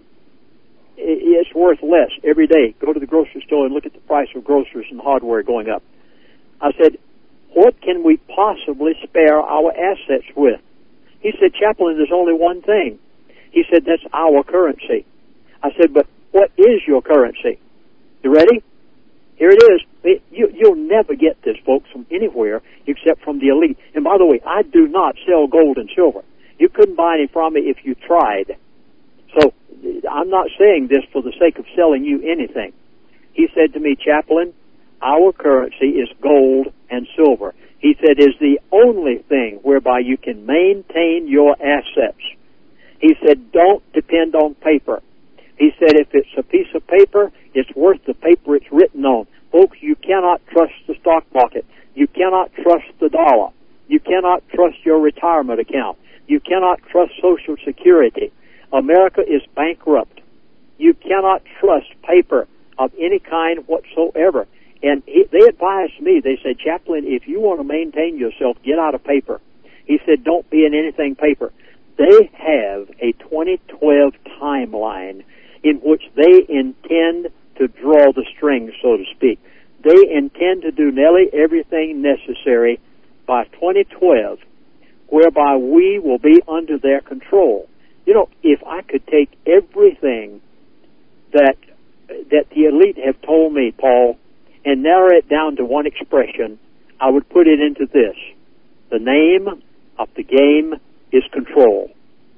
it's worth less every day. Go to the grocery store and look at the price of groceries and hardware going up. I said, what can we possibly spare our assets with? He said, Chaplain, there's only one thing. He said, that's our currency. I said, but what is your currency? You ready? Here it is. It, you, you'll never get this, folks, from anywhere except from the elite. And by the way, I do not sell gold and silver. You couldn't buy any from me if you tried. So I'm not saying this for the sake of selling you anything. He said to me, Chaplain, our currency is gold and silver. He said, is the only thing whereby you can maintain your assets. He said, don't depend on paper. He said, if it's a piece of paper, it's worth the paper it's written on. Folks, you cannot trust the stock market. You cannot trust the dollar. You cannot trust your retirement account. You cannot trust Social Security. America is bankrupt. You cannot trust paper of any kind whatsoever. And he, they advised me, they said, Chaplain, if you want to maintain yourself, get out of paper. He said, don't be in anything paper. They have a twenty twelve timeline in which they intend to draw the strings, so to speak. They intend to do nearly everything necessary by twenty twelve, whereby we will be under their control. You know, if I could take everything that that the elite have told me, Paul, and narrow it down to one expression, I would put it into this. The name of the game is control.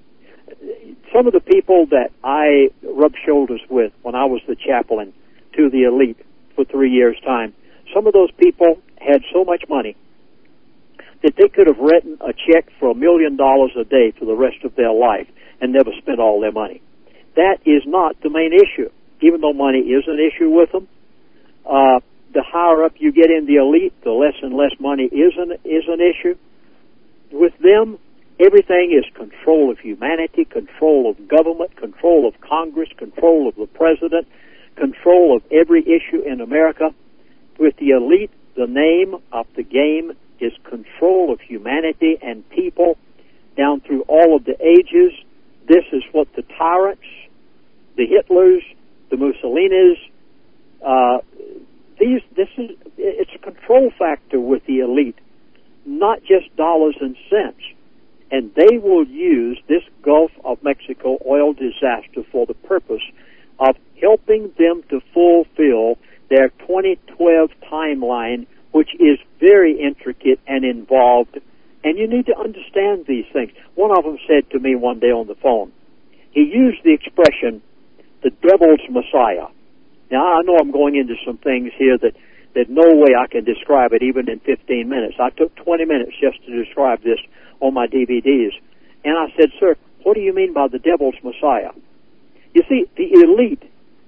Some of the people that I rubbed shoulders with when I was the chaplain to the elite for three years' time, some of those people had so much money that they could have written a check for a million dollars a day for the rest of their life and never spent all their money. That is not the main issue, even though money is an issue with them. Uh, the higher up you get in the elite, the less and less money is an, is an issue. With them, everything is control of humanity, control of government, control of Congress, control of the president, control of every issue in America. With the elite, the name of the game is control of humanity and people down through all of the ages. This is what the tyrants, the Hitlers, the Mussolinis, uh, these, this is, it's a control factor with the elite, not just dollars and cents. And they will use this Gulf of Mexico oil disaster for the purpose of helping them to fulfill their twenty twelve timeline, which is very intricate and involved And you need to understand these things. One of them said to me one day on the phone, he used the expression, the devil's Messiah. Now, I know I'm going into some things here that, that no way I can describe it even in fifteen minutes. I took twenty minutes just to describe this on my D V Ds. And I said, sir, what do you mean by the devil's Messiah? You see, the elite,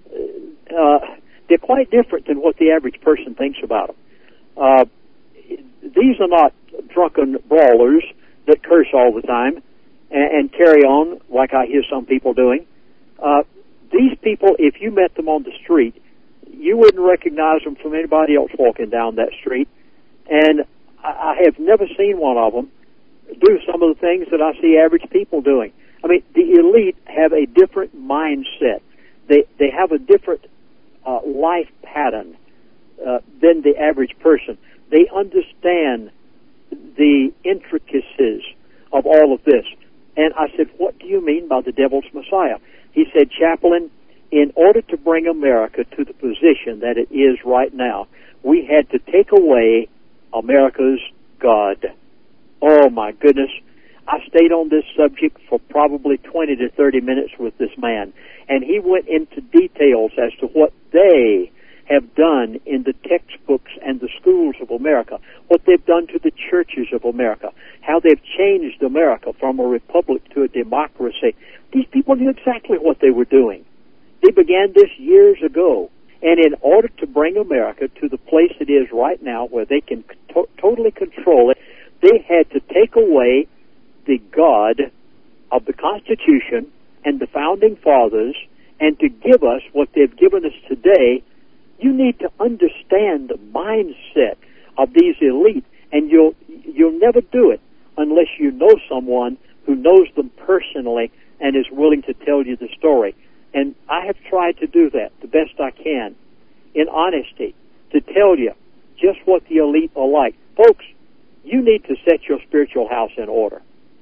uh, they're quite different than what the average person thinks about them. Uh, these are not drunken brawlers that curse all the time and, and carry on like I hear some people doing. Uh, these people, if you met them on the street, you wouldn't recognize them from anybody else walking down that street. And I, I have never seen one of them do some of the things that I see average people doing. I mean, the elite have a different mindset. They they have a different uh, life pattern uh, than the average person. They understand the intricacies of all of this. And I said, what do you mean by the devil's Messiah? He said, Chaplain, in order to bring America to the position that it is right now, we had to take away America's God. Oh, my goodness. I stayed on this subject for probably twenty to thirty minutes with this man, and he went into details as to what they have done in the textbooks and the schools of America, what they've done to the churches of America, how they've changed America from a republic to a democracy. These people knew exactly what they were doing. They began this years ago, and in order to bring America to the place it is right now where they can to- totally control it, they had to take away the God of the Constitution and the Founding Fathers and to give us what they've given us today. You need to understand the mindset of these elite, and you'll you'll never do it unless you know someone who knows them personally and is willing to tell you the story. And I have tried to do that the best I can, in honesty, to tell you just what the elite are like. Folks, you need to set your spiritual house in order.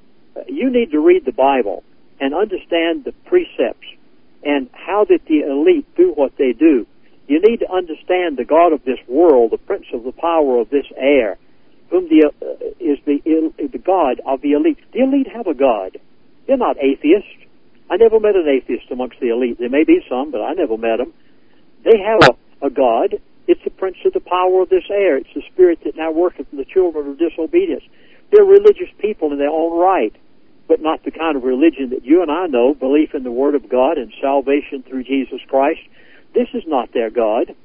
You need to read the Bible and understand the precepts and how that the elite do what they do. You need to understand the God of this world, the prince of the power of this air, whom the, uh, is the, the God of the elite. The elite have a God. They're not atheists. I never met an atheist amongst the elite. There may be some, but I never met them. They have a, a God. It's the prince of the power of this air. It's the spirit that now worketh in the children of disobedience. They're religious people in their own right, but not the kind of religion that you and I know, belief in the Word of God and salvation through Jesus Christ. This is not their God.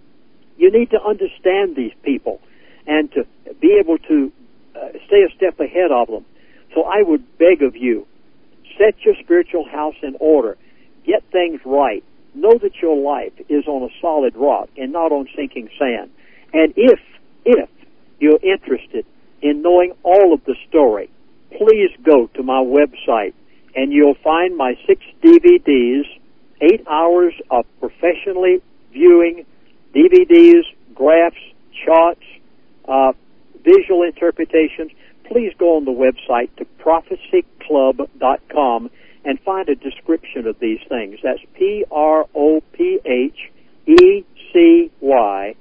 You need to understand these people and to be able to uh, stay a step ahead of them. So I would beg of you, set your spiritual house in order. Get things right. Know that your life is on a solid rock and not on sinking sand. And if, if you're interested in knowing all of the story, please go to my website and you'll find my six D V Ds, eight hours of professionally viewing D V Ds, graphs, charts, uh, visual interpretations. Please go on the website to prophecy club dot com and find a description of these things. That's P R O P H E C Y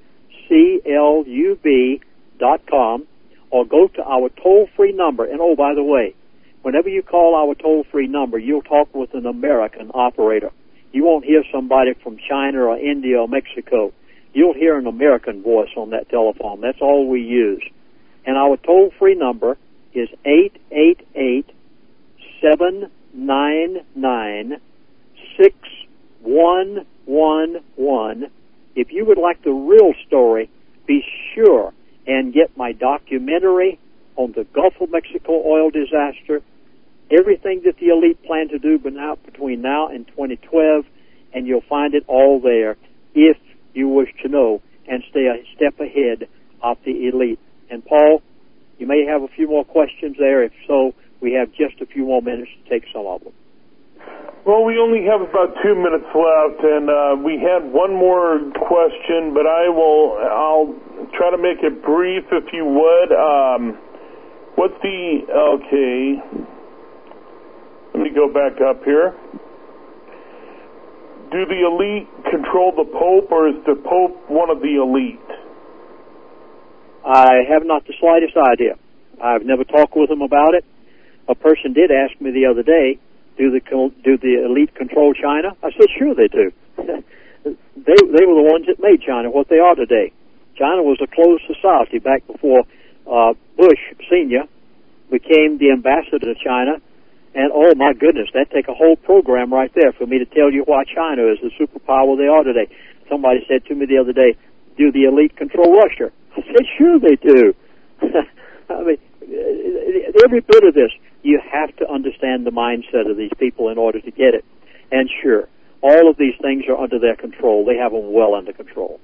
C L U B dot com, or go to our toll-free number. And, oh, by the way, whenever you call our toll-free number, you'll talk with an American operator. You won't hear somebody from China or India or Mexico. You'll hear an American voice on that telephone. That's all we use. And our toll-free number is eight eight eight, seven nine nine, six one one one. If you would like the real story, be sure and get my documentary on the Gulf of Mexico oil disaster, everything that the elite plan to do between now and twenty twelve, and you'll find it all there if you wish to know and stay a step ahead of the elite. And Paul, you may have a few more questions there. If so, we have just a few more minutes to take some of them. Well, we only have about two minutes left, and uh, we had one more question, but I will, I'll try to make it brief, if you would. Um, what's the, okay, let me go back up here. Do the elite control the Pope, or is the Pope one of the elite? I have not the slightest idea. I've never talked with them about it. A person did ask me the other day, do the do the elite control China? I said, sure they do. they they were the ones that made China what they are today. China was a closed society back before uh, Bush Senior became the ambassador to China. And, oh, my goodness, that'd take a whole program right there for me to tell you why China is the superpower they are today. Somebody said to me the other day, do the elite control Russia? I said, sure they do. I mean, every bit of this, you have to understand the mindset of these people in order to get it. And, sure, all of these things are under their control. They have them well under control.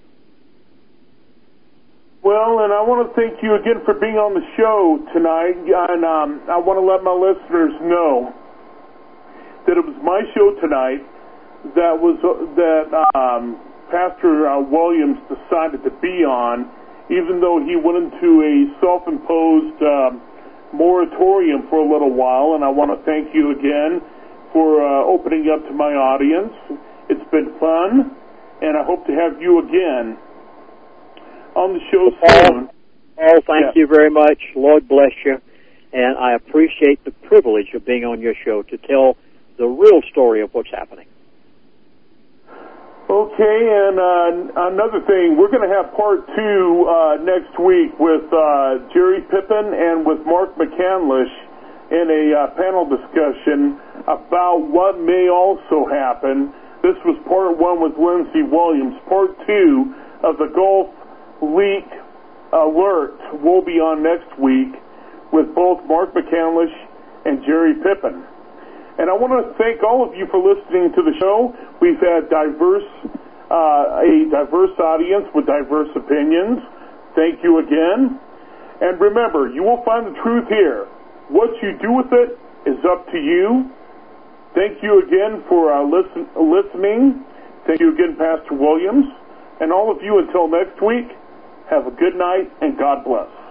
Well, and I want to thank you again for being on the show tonight, and um, I want to let my listeners know that it was my show tonight that was uh, that um, Pastor uh, Williams decided to be on, even though he went into a self-imposed uh, moratorium for a little while, and I want to thank you again for uh, opening up to my audience. It's been fun, and I hope to have you again on the show soon. Paul, thank yeah. you very much. Lord bless you. And I appreciate the privilege of being on your show to tell the real story of what's happening. Okay, and uh, another thing, we're going to have part two uh, next week with uh, Jerry Pippin and with Mark McCandlish in a uh, panel discussion about what may also happen. This was part one with Lindsey Williams. Part two of the Gulf Leak Alert will be on next week with both Mark McCandlish and Jerry Pippin. And I want to thank all of you for listening to the show. We've had diverse, uh, a diverse audience with diverse opinions. Thank you again. And remember, you will find the truth here. What you do with it is up to you. Thank you again for uh, listen, listening. Thank you again, Pastor Williams. And all of you, until next week, have a good night, and God bless.